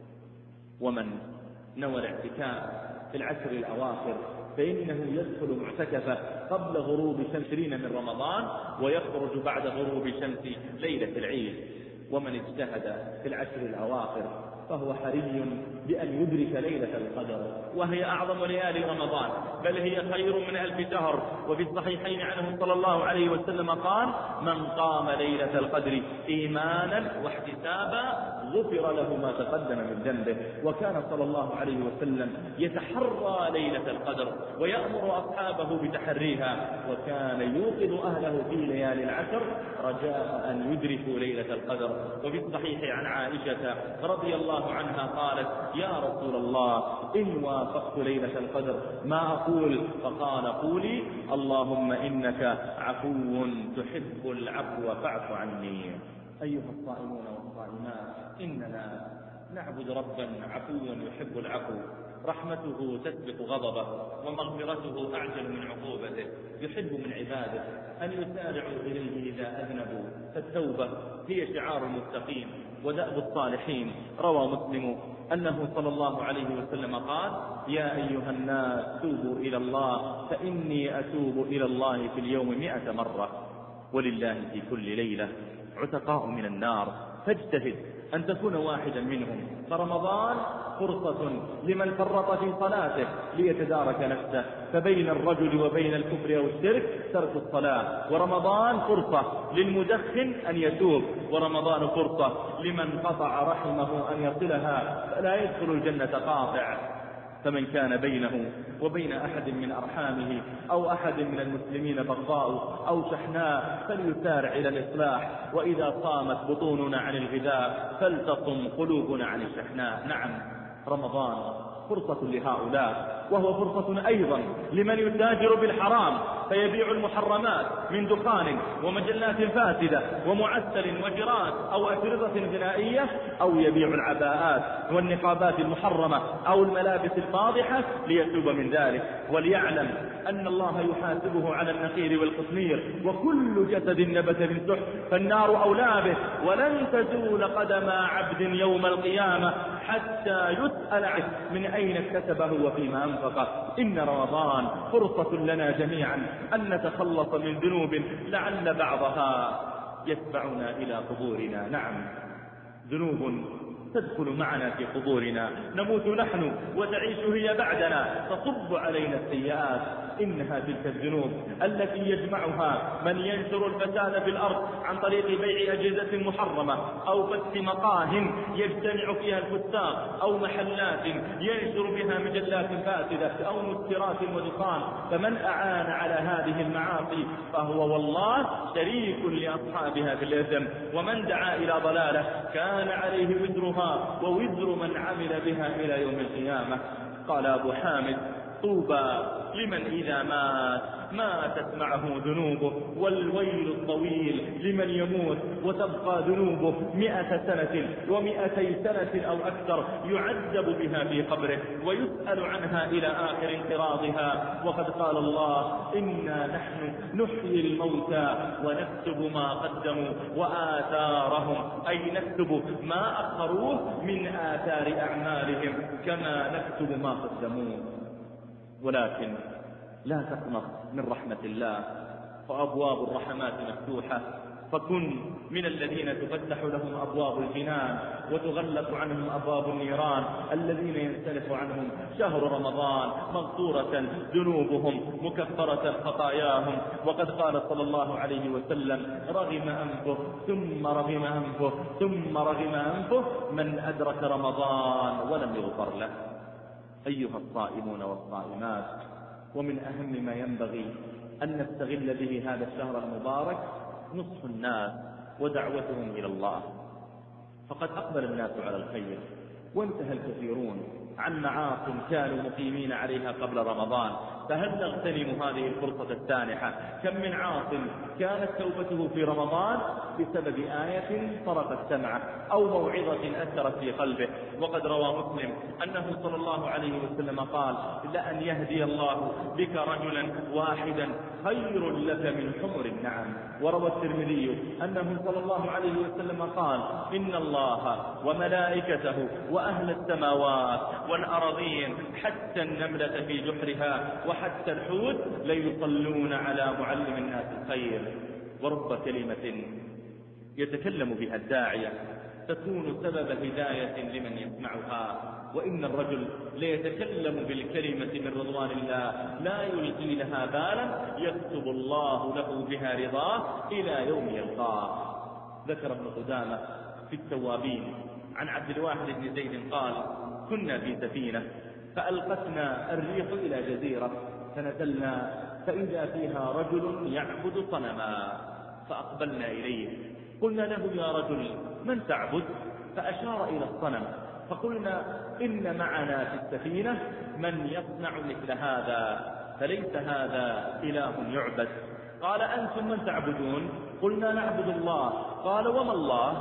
A: ومن نوى الاعتكاف في العشر الأواخر فإنه يدخل معتكفة قبل غروب شمس من رمضان ويخرج بعد غروب شمس ليلة العيد. ومن اجتهد في العشر الأواخر فهو حري بأن يدرك ليلة القدر وهي أعظم ليالي رمضان بل هي خير من ألف شهر. وفي الصحيحين عنه صلى الله عليه وسلم قال من قام ليلة القدر إيمانا واحتسابا غفر له ما تقدم من ذنبه. وكان صلى الله عليه وسلم يتحرى ليلة القدر ويأمر أصحابه بتحريها وكان يوقظ أهله في ليالي العشر رجاء أن يدركوا ليلة القدر. وفي الصحيح عن عائشة رضي الله عنها قالت يا رسول الله إن وافقت ليلة القدر ما أقول؟ فقال قولي اللهم إنك عفو تحب العفو فاعف عني. أيها الصائمون والصائمات إننا نعبد ربا عفوا يحب العفو رحمته تسبق غضبه ومغفرته أعجل من عقوبته. يحب من عباده أن يسارعوا إليه إذا أذنبوا فالتوبة هي شعار المتقين ودأب الصالحين. روى مسلم أنه صلى الله عليه وسلم قال يا أيها الناس توبوا إلى الله فإني أتوب إلى الله في اليوم مئة مرة ولله في كل ليلة عتقاء من النار فاجتهد أن تكون واحدا منهم. فرمضان فرصة لمن فرط في صلاته ليتدارك نفسه فبين الرجل وبين الكفر أو الشرك ترك الصلاة. ورمضان فرصة للمدخن أن يتوب. ورمضان فرصة لمن قطع رحمه أن يصلها فلا يدخل الجنة قاطع. فمن كان بينه وبين أحد من أرحامه أو أحد من المسلمين بغضاء أو شحناء فليسارع إلى الإصلاح. وإذا صامت بطوننا عن الغذاء فلتصم قلوبنا عن الشحناء. نعم رمضان فرصة لهؤلاء، وهو فرصة أيضا لمن يتاجر بالحرام فيبيع المحرمات من دخان ومجلات فاسدة ومعسل وجرات أو أشرطة غنائية، أو يبيع العباءات والنقابات المحرمة أو الملابس الفاضحة ليتوب من ذلك، وليعلم أن الله يحاسبه على النخيل والقطمير وكل جسد نبت من سحت فالنار أولى به، ولن تزول قدم عبد يوم القيامة حتى يسأل عنه من أين اكتسبه وفيما أنفقه. إن رمضان فرصة لنا جميعا أن نتخلص من ذنوب لعل بعضها يتبعنا إلى قبورنا. نعم، ذنوب تدخل معنا في قبورنا، نموت نحن وتعيش هي بعدنا، تصب علينا السيئات. إنها تلك الذنوب التي يجمعها من ينشر الفساد في الأرض عن طريق بيع أجهزة محرمة أو فتح مقاه يجتمع فيها الفساق، أو محلات ينشر بها مجلات فاسدة أو مسكرات ودخان. فمن أعان على هذه المعاصي فهو والله شريك لأصحابها في الإثم، ومن دعا إلى ضلالة كان عليه وزرها ووزر من عمل بها إلى يوم القيامة. قال أبو حامد: طوبى لمن إذا مات ماتت معه ذنوبه، والويل الطويل لمن يموت وتبقى ذنوبه مئة سنة ومئتي سنة أو أكثر يعذب بها في قبره ويسأل عنها إلى آخر انقراضها. وقد قال الله: إنا نحن نحيي الموتى ونكتب ما قدموا وآثارهم، أي نكتب ما أخروه من آثار أعمالهم كما نكتب ما قدموه. ولكن لا تقنط من رحمة الله، فأبواب الرحمات مفتوحة، فكن من الذين تفتح لهم أبواب الجنان وتغلق عنهم أبواب النيران، الذين ينسلخ عنهم شهر رمضان مغفورة ذنوبهم مكفرة خطاياهم. وقد قال صلى الله عليه وسلم: رغم أنفه ثم رغم أنفه ثم رغم أنفه من أدرك رمضان ولم يغفر له. أيها الصائمون والصائمات، ومن أهم ما ينبغي أن نستغل به هذا الشهر المبارك نصح الناس ودعوتهم إلى الله، فقد أقبل الناس على الخير وانتهى الكثيرون عن معاص كانوا مقيمين عليها قبل رمضان. فهل نغتنم هذه الفرصة السانحة؟ كم من عاص كانت توبته في رمضان بسبب آية طرقت سمعه أو موعظة أثرت في قلبه. وقد روى مسلم أنه صلى الله عليه وسلم قال: لأن يهدي الله بك رجلا واحدا خير لك من حمر النعم. وروى الترمذي أنه صلى الله عليه وسلم قال: إن الله وملائكته وأهل السماوات والأرضين حتى النملة في جحرها وحتى الحوت ليصلون على معلم الناس الخير. ورب كلمة يتكلم بها الداعية تكون سبب هداية لمن يسمعها. وإن الرجل ليتكلم بالكلمة من رضوان الله لا يلقي لها بالا يكتب الله له بها رضاه إلى يوم يلقاه. ذكر ابن قدامة في التوابين عن عبد الواحد بن زيد قال: كنا في سفينة فألقتنا الريح إلى جزيرة فنزلنا فإذا فيها رجل يعبد صنما، فأقبلنا إليه قلنا له: يا رجل من تعبد؟ فأشار إلى الصنم، فقلنا: إن معنا في السفينة من يصنع مثل هذا، فليس هذا إله يعبد. قال: أنتم من تعبدون؟ قلنا: نعبد الله. قال: وما الله؟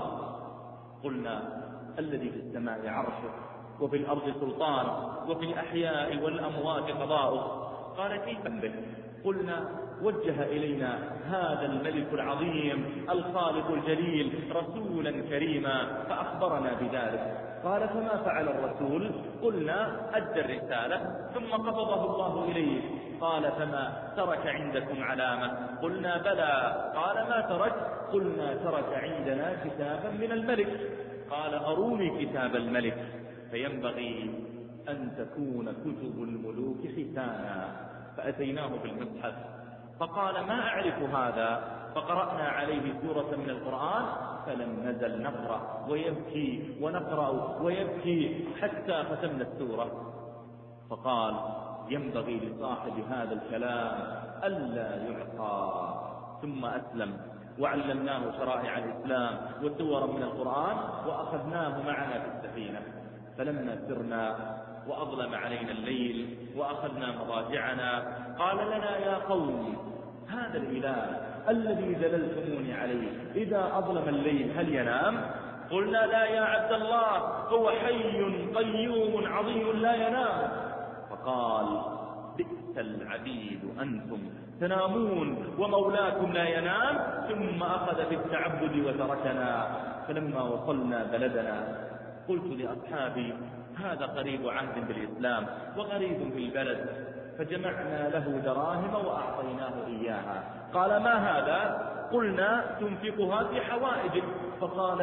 A: قلنا: الذي في السماء عرشه وفي الأرض سلطان وفي الأحياء والأموات قضاؤه. قال: كيف به؟ قلنا: وجه إلينا هذا الملك العظيم الخالق الجليل رسولا كريما فأخبرنا بذلك. قال: فما فعل الرسول؟ قلنا: أدى الرسالة ثم قبضه الله إليه. قال: فما ترك عندكم علامة؟ قلنا: بلى. قال: ما ترك؟ قلنا: ترك عندنا كتابا من الملك. قال: أروني كتاب الملك. فينبغي أن تكون كتب الملوك ختانا. فأتيناه بالمصحف فقال: ما أعرف هذا. فقرأنا عليه سورة من القرآن فلم نزل نقرأ ويبكي ونقرأ ويبكي حتى ختمنا السورة. فقال: ينبغي لصاحب هذا الكلام ألا يعطى. ثم أسلم وعلمناه شرائع الإسلام وسورا من القرآن وأخذناه معنا في السفينة. فلما سرنا وأظلم علينا الليل وأخذنا مضاجعنا، قال لنا يا قوم هذا الإله الذي دللتموني عليه إذا أظلم الليل هل ينام؟ قلنا لا يا عبد الله، هو حي قيوم عظيم لا ينام. فقال بئس العبيد أنتم تنامون ومولاكم لا ينام. ثم أخذ بالتعبد وتركنا. فلما وصلنا بلدنا قلت لأصحابي هذا قريب عهد بالإسلام وغريب بالبلد، فجمعنا له دراهم وأعطيناه إياها. قال ما هذا؟ قلنا تنفقها في حوائجك. فقال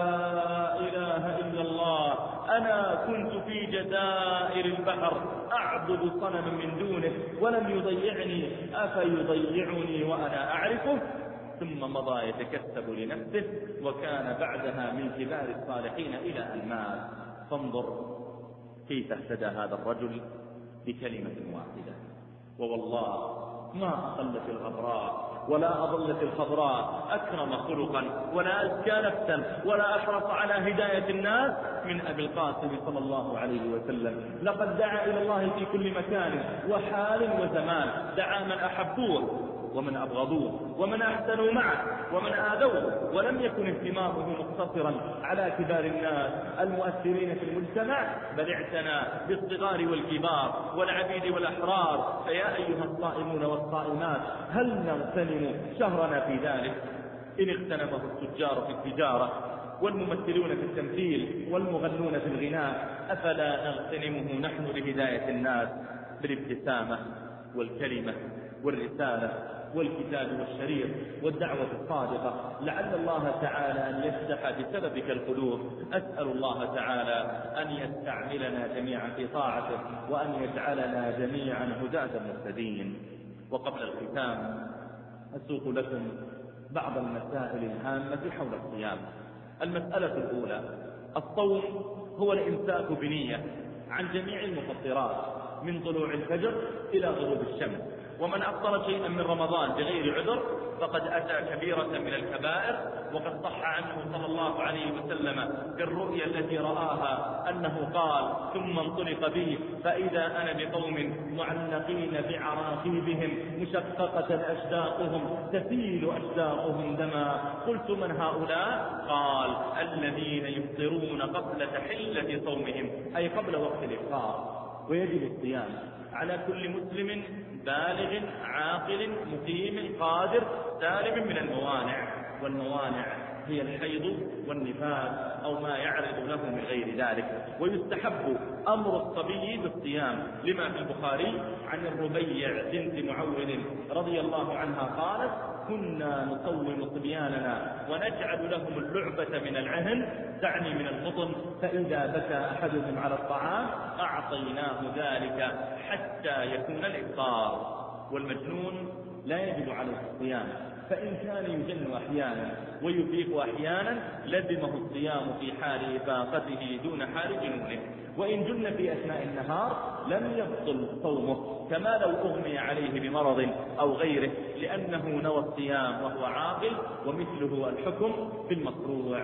A: لا إله إلا الله، أنا كنت في جزائر البحر أعبد صنما من دونه ولم يضيعني، أفيضيعني وأنا أعرفه؟ ثم مضى يتكسب لنفسه، وكان بعدها من كبار الصالحين إلى أن مات. فانظر كيف اهتدى هذا الرجل بكلمة واحدة. ووالله ما أقلت الغبراء ولا أضلت الخضراء أكرم خلقا ولا أزكى نفسا ولا أحرص على هداية الناس من أبي القاسم صلى الله عليه وسلم. لقد دعا إلى الله في كل مكان وحال وزمان، دعا من أحبوه ومن أبغضوه ومن أحسنوا معه ومن آذوه، ولم يكن اهتمامه مقتصرا على كبار الناس المؤثرين في المجتمع، بل اعتنى بالصغار والكبار والعبيد والأحرار. فيا أيها الصائمون والصائمات هل نغتنم شهرنا في ذلك؟ إن اغتنمه التجار في التجارة والممثلون في التمثيل والمغنون في الغناء، أفلا نغتنمه نحن لهداية الناس بالابتسامة والكلمة والرسالة والكتاب والشريط والدعوة الصادقة؟ لعل الله تعالى أن يفتح بسببك القلوب. أسأل الله تعالى أن يستعملنا جميعا في طاعته وأن يجعلنا جميعا هداة مهتدين. وقبل الختام أسوق لكم بعض المسائل الهامة حول الصيام. المسألة الأولى: الصوم هو الإمساك بنية عن جميع المفطرات من طلوع الفجر إلى غروب الشمس، ومن أفطر شيئا من رمضان بغير عذر فقد أتى كبيرة من الكبائر. وقد صح عنه صلى الله عليه وسلم بالرؤيا التي رآها أنه قال: ثم انطلق بي فإذا أنا بقوم معلقين بعراقيبهم مشققة أشداقهم تسيل أشداقهم دما. قلت: من هؤلاء؟ قال: الذين يفطرون قبل تحلة صومهم، أي قبل وقت الإفطار. ويجب الصيام على كل مسلم بالغ عاقل مقيم قادر سالم من الموانع، والموانع هي الحيض والنفاس أو ما يعرض له من غير ذلك. ويستحب أمر الصبي بالصيام لما في البخاري عن الربيع بنت معوذ رضي الله عنها قالت: كنا نصوم صبياننا ونجعل لهم اللعبة من العهن، تعني من القطن، فإذا بكى أحدهم على الطعام أعطيناه ذلك حتى يكون الإفطار. والمجنون لا يجب عليه الصيام، فإن كان يجن أحيانا ويفيق أحيانا لزمه الصيام في حال إفاقته دون حال جنونه. وإن جن في أثناء النهار لم يبطل صومه كما لو أغمي عليه بمرض أو غيره، لأنه نوى الصيام وهو عاقل، ومثله الحكم في المقروع.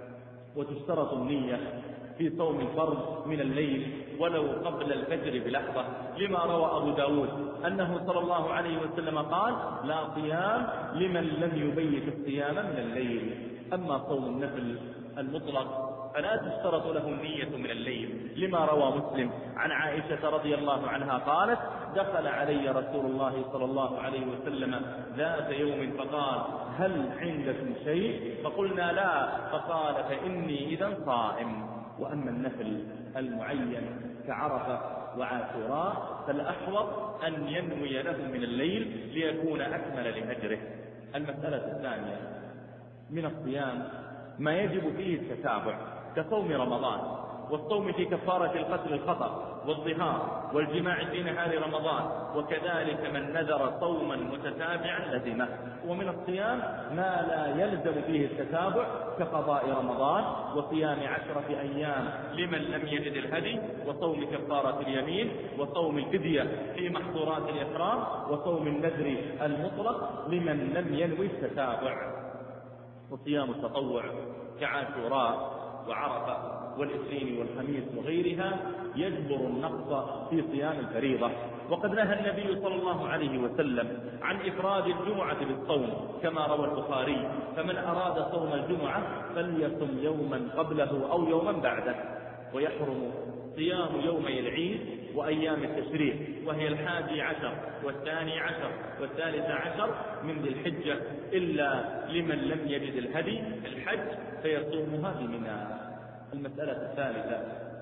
A: وتشترط النية في صوم الفرض من الليل ولو قبل الفجر بلحظة، لما روى أبو داود أنه صلى الله عليه وسلم قال: لا صيام لمن لم يبيت الصيام من الليل. أما صوم النفل المطلق فلا تشترط له النية من الليل، لما روى مسلم عن عائشة رضي الله عنها قالت: دخل علي رسول الله صلى الله عليه وسلم ذات يوم فقال: هل عندكم شيء؟ فقلنا لا، فقال: فإني إذا صائم. وأما النفل المعين كعرفة وعاشوراء فالأحوط أن ينوي له من الليل ليكون أكمل لأجره. المسألة الثانية: من الصيام ما يجب فيه التتابع كصوم رمضان، والصوم في كفارة القتل الخطأ والظهار والجماع في نهار رمضان، وكذلك من نذر صوما متتابعا لزمه. ومن الصيام ما لا يلزم فيه التتابع كقضاء رمضان وصيام عشرة أيام لمن لم يجد الهدي، وصوم كفارة اليمين، وصوم الفدية في محظورات الإحرام، وصوم النذر المطلق لمن لم ينوي التتابع. وصيام التطوع كعاشوراء وعرفة والاثنين والخميس وغيرها يجبر النقص في صيام الفريضة. وقد نهى النبي صلى الله عليه وسلم عن إفراد الجمعة بالصوم كما روى البخاري: فمن أراد صوم الجمعة فليصم يوما قبله أو يوما بعده. ويحرم صيام يومي العيد وأيام التشريق، وهي الحادي عشر والثاني عشر والثالث عشر من ذي الحجة، إلا لمن لم يجد الهدي الحج فيصومها بمنى. المسألة الثالثة: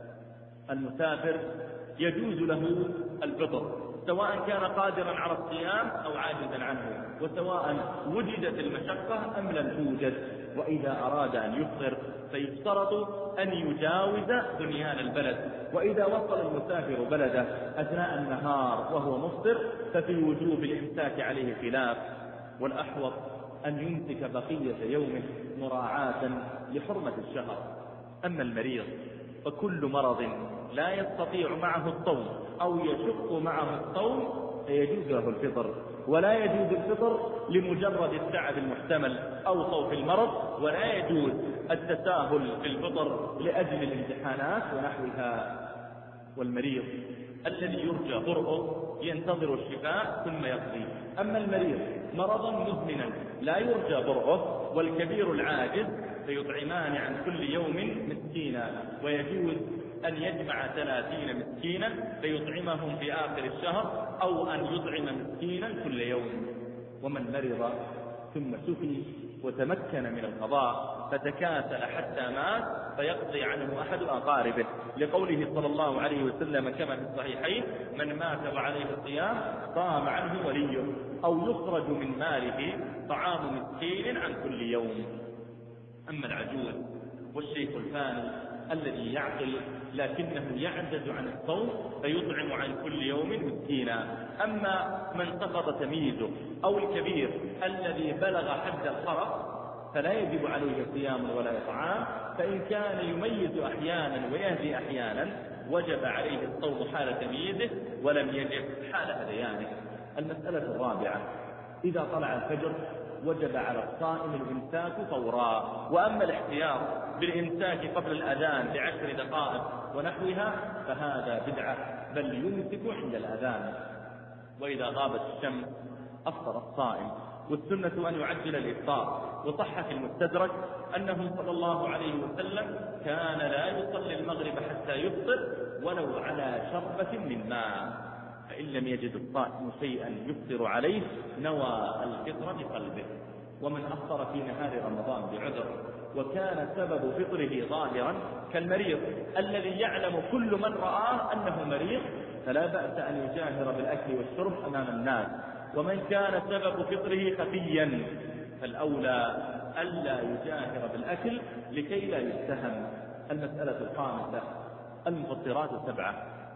A: المسافر يجوز له الفطر سواء كان قادرا على الصيام أو عاجزا عنه، وسواء وجدت المشقة أم لم توجد. وإذا أراد أن يفطر فيشترط أن يجاوز بنيان البلد. وإذا وصل المسافر بلده أثناء النهار وهو مفطر ففي وجوب الإمساك عليه خلاف، والأحوط أن يمسك بقية يومه مراعاة لحرمة الشهر. أما المريض فكل مرض لا يستطيع معه الصوم أو يشق معه الصوم فيجوز له الفطر، ولا يجوز الفطر لمجرد التعب المحتمل أو خوف المرض، ولا يجوز التساهل في الفطر لأجل الامتحانات ونحوها. والمريض الذي يرجى برؤه ينتظر الشفاء ثم يقضي. أما المريض مرضا مزمنا لا يرجى برؤه والكبير العاجز فيطعمان عن كل يوم مسكينا، ويجوز أن يجمع ثلاثين مسكينا فيطعمهم في آخر الشهر، أو أن يطعم مسكينا كل يوم. ومن مرض ثم شفي وتمكن من القضاء فتكاسل حتى مات فيقضي عنه أحد أقاربه، لقوله صلى الله عليه وسلم كما في الصحيحين: من مات وعليه الصيام صام عنه وليه، أو يخرج من ماله طعام مسكين عن كل يوم. أما العجوز والشيخ الفاني الذي يعقل لكنه يعجز عن الصوم فيطعم عن كل يوم مسكينا. أما من سقط تمييزه أو الكبير الذي بلغ حد الخرق فلا يجب عليه صيام ولا إطعام، فإن كان يميز أحيانا ويهدي أحيانا وجب عليه الصوم حال تمييزه ولم يجب حال هذيانه. المسألة الرابعة: إذا طلع الفجر وجب على الصائم الإمساك فورا. وأما الاحتياط بالإمساك قبل الأذان بعشر دقائق ونحوها فهذا بدعة، بل يمسك عند الأذان. وإذا غابت الشمس أفطر الصائم، والسنة أن يعجل الإفطار. وصح في المستدرك أنه صلى الله عليه وسلم كان لا يصلي المغرب حتى يفطر ولو على شربة من ماء، فإن لم يجد الصائم شيئا يفطر عليه نوى الفطر بقلبه. ومن أفطر في نهار رمضان بعذر وكان سبب فطره ظاهرا كالمريض الذي يعلم كل من رآه أنه مريض فلا بأس أن يجاهر بالأكل والشرب أمام الناس. ومن كان سبب فطره خفيا فالأولى ألا يجاهر بالأكل لكي لا يتهم. المسألة الخامسة: المفطرات السبعة.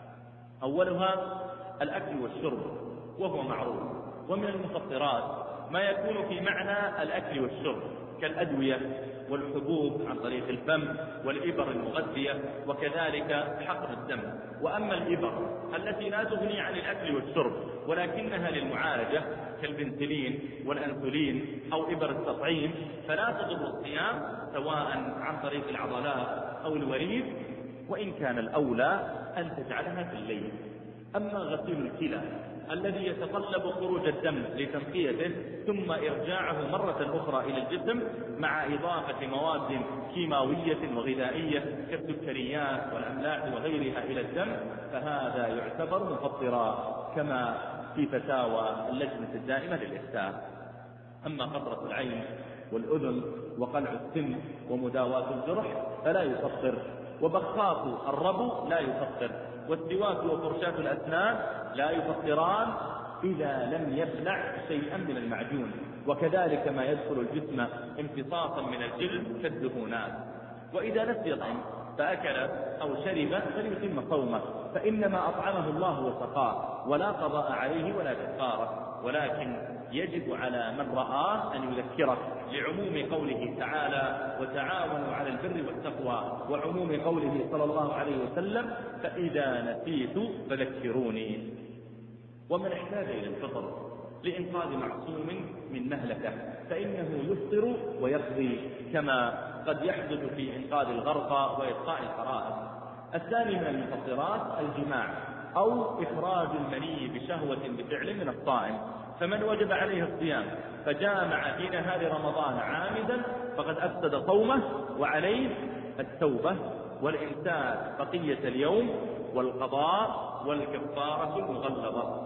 A: أولها الأكل والشرب وهو معروف. ومن المفطرات ما يكون في معنى الأكل والشرب كالأدوية والحبوب عن طريق الفم والإبر المغذية، وكذلك حقن الدم. وأما الإبر التي لا تغني عن الأكل والشرب ولكنها للمعالجة كالبنسلين والأنسولين أو إبر التطعيم فلا تضر الصيام سواء عن طريق العضلات أو الوريد، وإن كان الأولى أن تجعلها في الليل. أما غسيل الكلى الذي يتطلب خروج الدم لتنقيته ثم إرجاعه مرة أخرى إلى الجسم مع إضافة مواد كيماوية وغذائية كالسكريات والأملاح وغيرها إلى الدم فهذا يعتبر مفطرا كما في فتاوى اللجنة الدائمة للإفتاء. أما قطرة العين والأذن وقلع السن ومداواة الجرح فلا يفطر، وبخاخ الربو لا يفطر، والسواك وفرشاة الأسنان لا يفطران إذا لم يبلع شيئا من المعجون، وكذلك ما يدخل الجسم امتصاصا من الجلد كالدهونات. وإذا نسي طعم فأكل أو شرب فليتم صومه، فإنما أطعمه الله وسقاه ولا قضاء عليه ولا كفارة، ولكن يجب على من رآه أن يذكره لعموم قوله تعالى: وتعاونوا على البر والتقوى، وعموم قوله صلى الله عليه وسلم: فإذا نسيت فذكروني. ومن احتاج إلى الفطر لإنقاذ معصوم من مهلكة، فإنه يفطر ويقضي كما قد يحدث في إنقاذ الغرقى وإطفاء الحرائق. الثاني من المفطرات الجماع أو إخراج المني بشهوة بفعل من الصائم، فمن وجب عليه الصيام فجامع في نهار رمضان عامدا فقد أفسد صومه، وعليه التوبة والإمساك بقية اليوم والقضاء والكفارة المغلظة.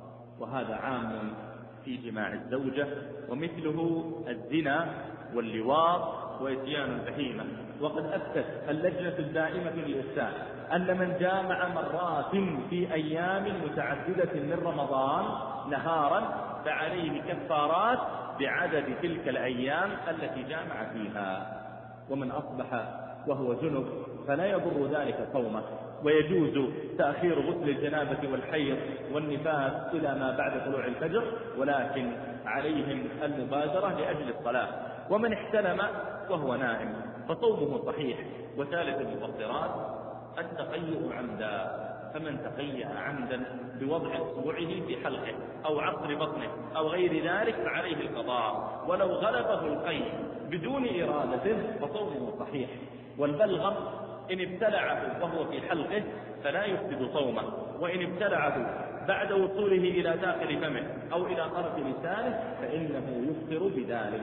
A: وهذا عام في جماع الزوجة، ومثله الزنا واللواط وإتيان البهيمة. وقد أفتت اللجنة الدائمة للإفتاء أن من جامع مرات في أيام متعددة من رمضان نهارا فعليه كفارات بعدد تلك الأيام التي جامع فيها. ومن أصبح وهو جنب فلا يضر ذلك صومه، ويجوز تأخير غسل الجنابة والحيض والنفاس إلى ما بعد طلوع الفجر، ولكن عليهم المبادرة لأجل الصلاة. ومن احتلم وهو نائم فصومه صحيح. وثالث المفطرات التقيؤ عمدا، فمن تقيأ عمدا بوضع اصبعه في حلقه أو عصر بطنه أو غير ذلك فعليه القضاء، ولو غلبه القيء بدون إرادته فصومه صحيح. والبلغم إن ابتلعه وهو في حلقه فلا يفسد صومه، وإن ابتلعه بعد وصوله إلى داخل فمه أو إلى طرف لسانه فإنه يفطر بذلك.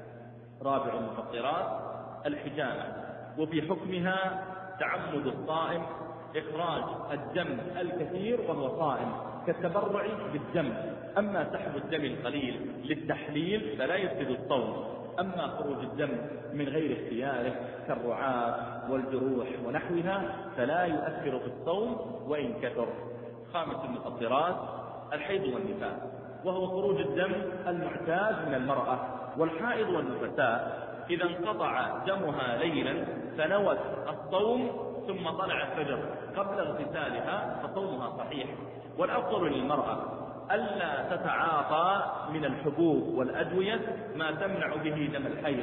A: رابع المفطرات الحجامة، وفي حكمها تعمد الصائم إخراج الدم الكثير وهو صائم كالتبرع بالدم. أما سحب الدم القليل للتحليل فلا يفسد الصوم، أما خروج الدم من غير اختياره كالرعاة والجروح ونحوها فلا يؤثر في الصوم وإن كثر. خامس المفطرات الحيض والنفاس، وهو خروج الدم المعتاد من المرأة. والحائض والنفساء إذا انقطع دمها ليلا فنوت الصوم ثم طلع الفجر قبل اغتسالها فصومها صحيح. والأفضل للمرأة ألا تتعاطى من الحبوب والأدوية ما تمنع به دم الحيض،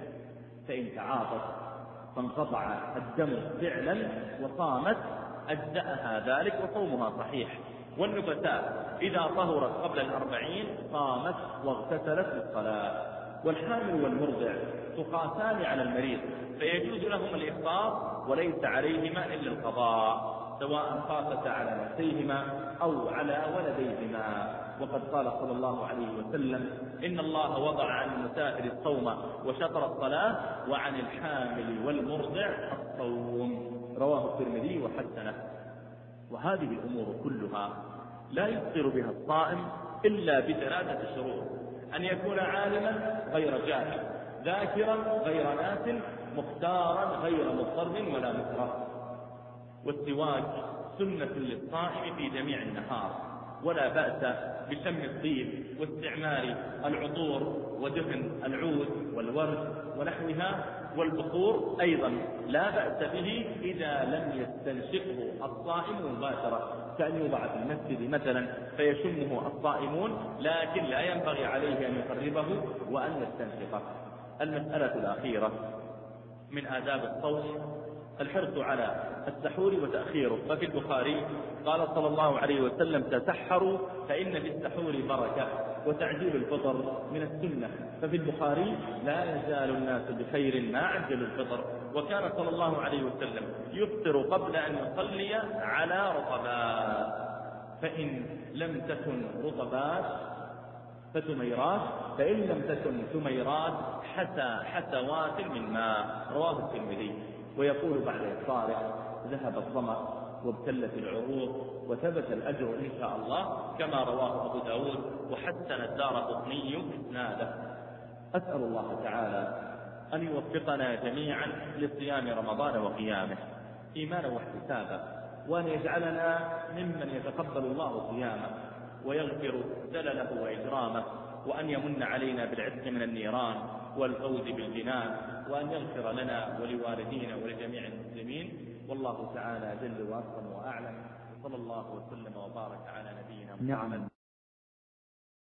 A: فإن تعاطت فانقطع الدم فعلا وصامت أجزأها ذلك وصومها صحيح. والنفساء إذا طهرت قبل الأربعين صامت واغتسلت للصلاة. والحامل والمرضع تقاسان على المريض، فيجوز لهم الإفطار وليس عليهما إلا القضاء، سواء خافتا على نفسيهما أو على ولديهما. وقد قال صلى الله عليه وسلم: إن الله وضع عن المسافر الصوم وشطر الصلاة وعن الحامل والمرضع الصوم. رواه الترمذي وحسنه. وهذه الأمور كلها لا يفطر بها الصائم إلا بثلاثة شروط: أن يكون عالما غير جاهل، ذاكرا غير ناس، مختارا غير مضطر ولا مكره. والسواك سنة للصائم في جميع النهار، ولا بأس بشم الطيب واستعمال العطور ودهن العود والورد ونحوها. والبخور أيضا لا بأس به إذا لم يستنشقه الصائم مباشرة، كأن يوضع في المسجد مثلا فيشمه الصائمون، لكن لا ينبغي عليه أن يقربه وأن يستنشقه. المسألة الأخيرة من آداب الصوم الحرص على السحور وتأخيره. ففي البخاري قال صلى الله عليه وسلم: تسحروا فإن في السحور بركة، وتعجيل الفطر من السنة. ففي البخاري: لا يزال الناس بخير ما عجلوا الفطر. وكان صلى الله عليه وسلم يفطر قبل أن يصلي على رطبات، فإن لم تكن رطبات فتميرات، فإن لم تكن تميرات حتى حتوات من ماء. رواه الترمذي. ويقول بعد إفطاره: ذهب الظمأ وابتلت العروق وثبت الأجر إن شاء الله، كما رواه أبو داود وحسن الدارقطني إسناده. أسأل الله تعالى أن يوفقنا جميعا لصيام رمضان وقيامه إيمانا واحتسابا، وأن يجعلنا ممن يتقبل الله صيامه ويغفر زلله وإجرامه، وأن يمن علينا بالعتق من النيران والفوز بالجنان، وأن يغفر لنا ولوالدينا ولجميع المسلمين. والله تعالى جل وأكرم وأعلم، وصلى الله وسلم وبارك على نبينا محمد.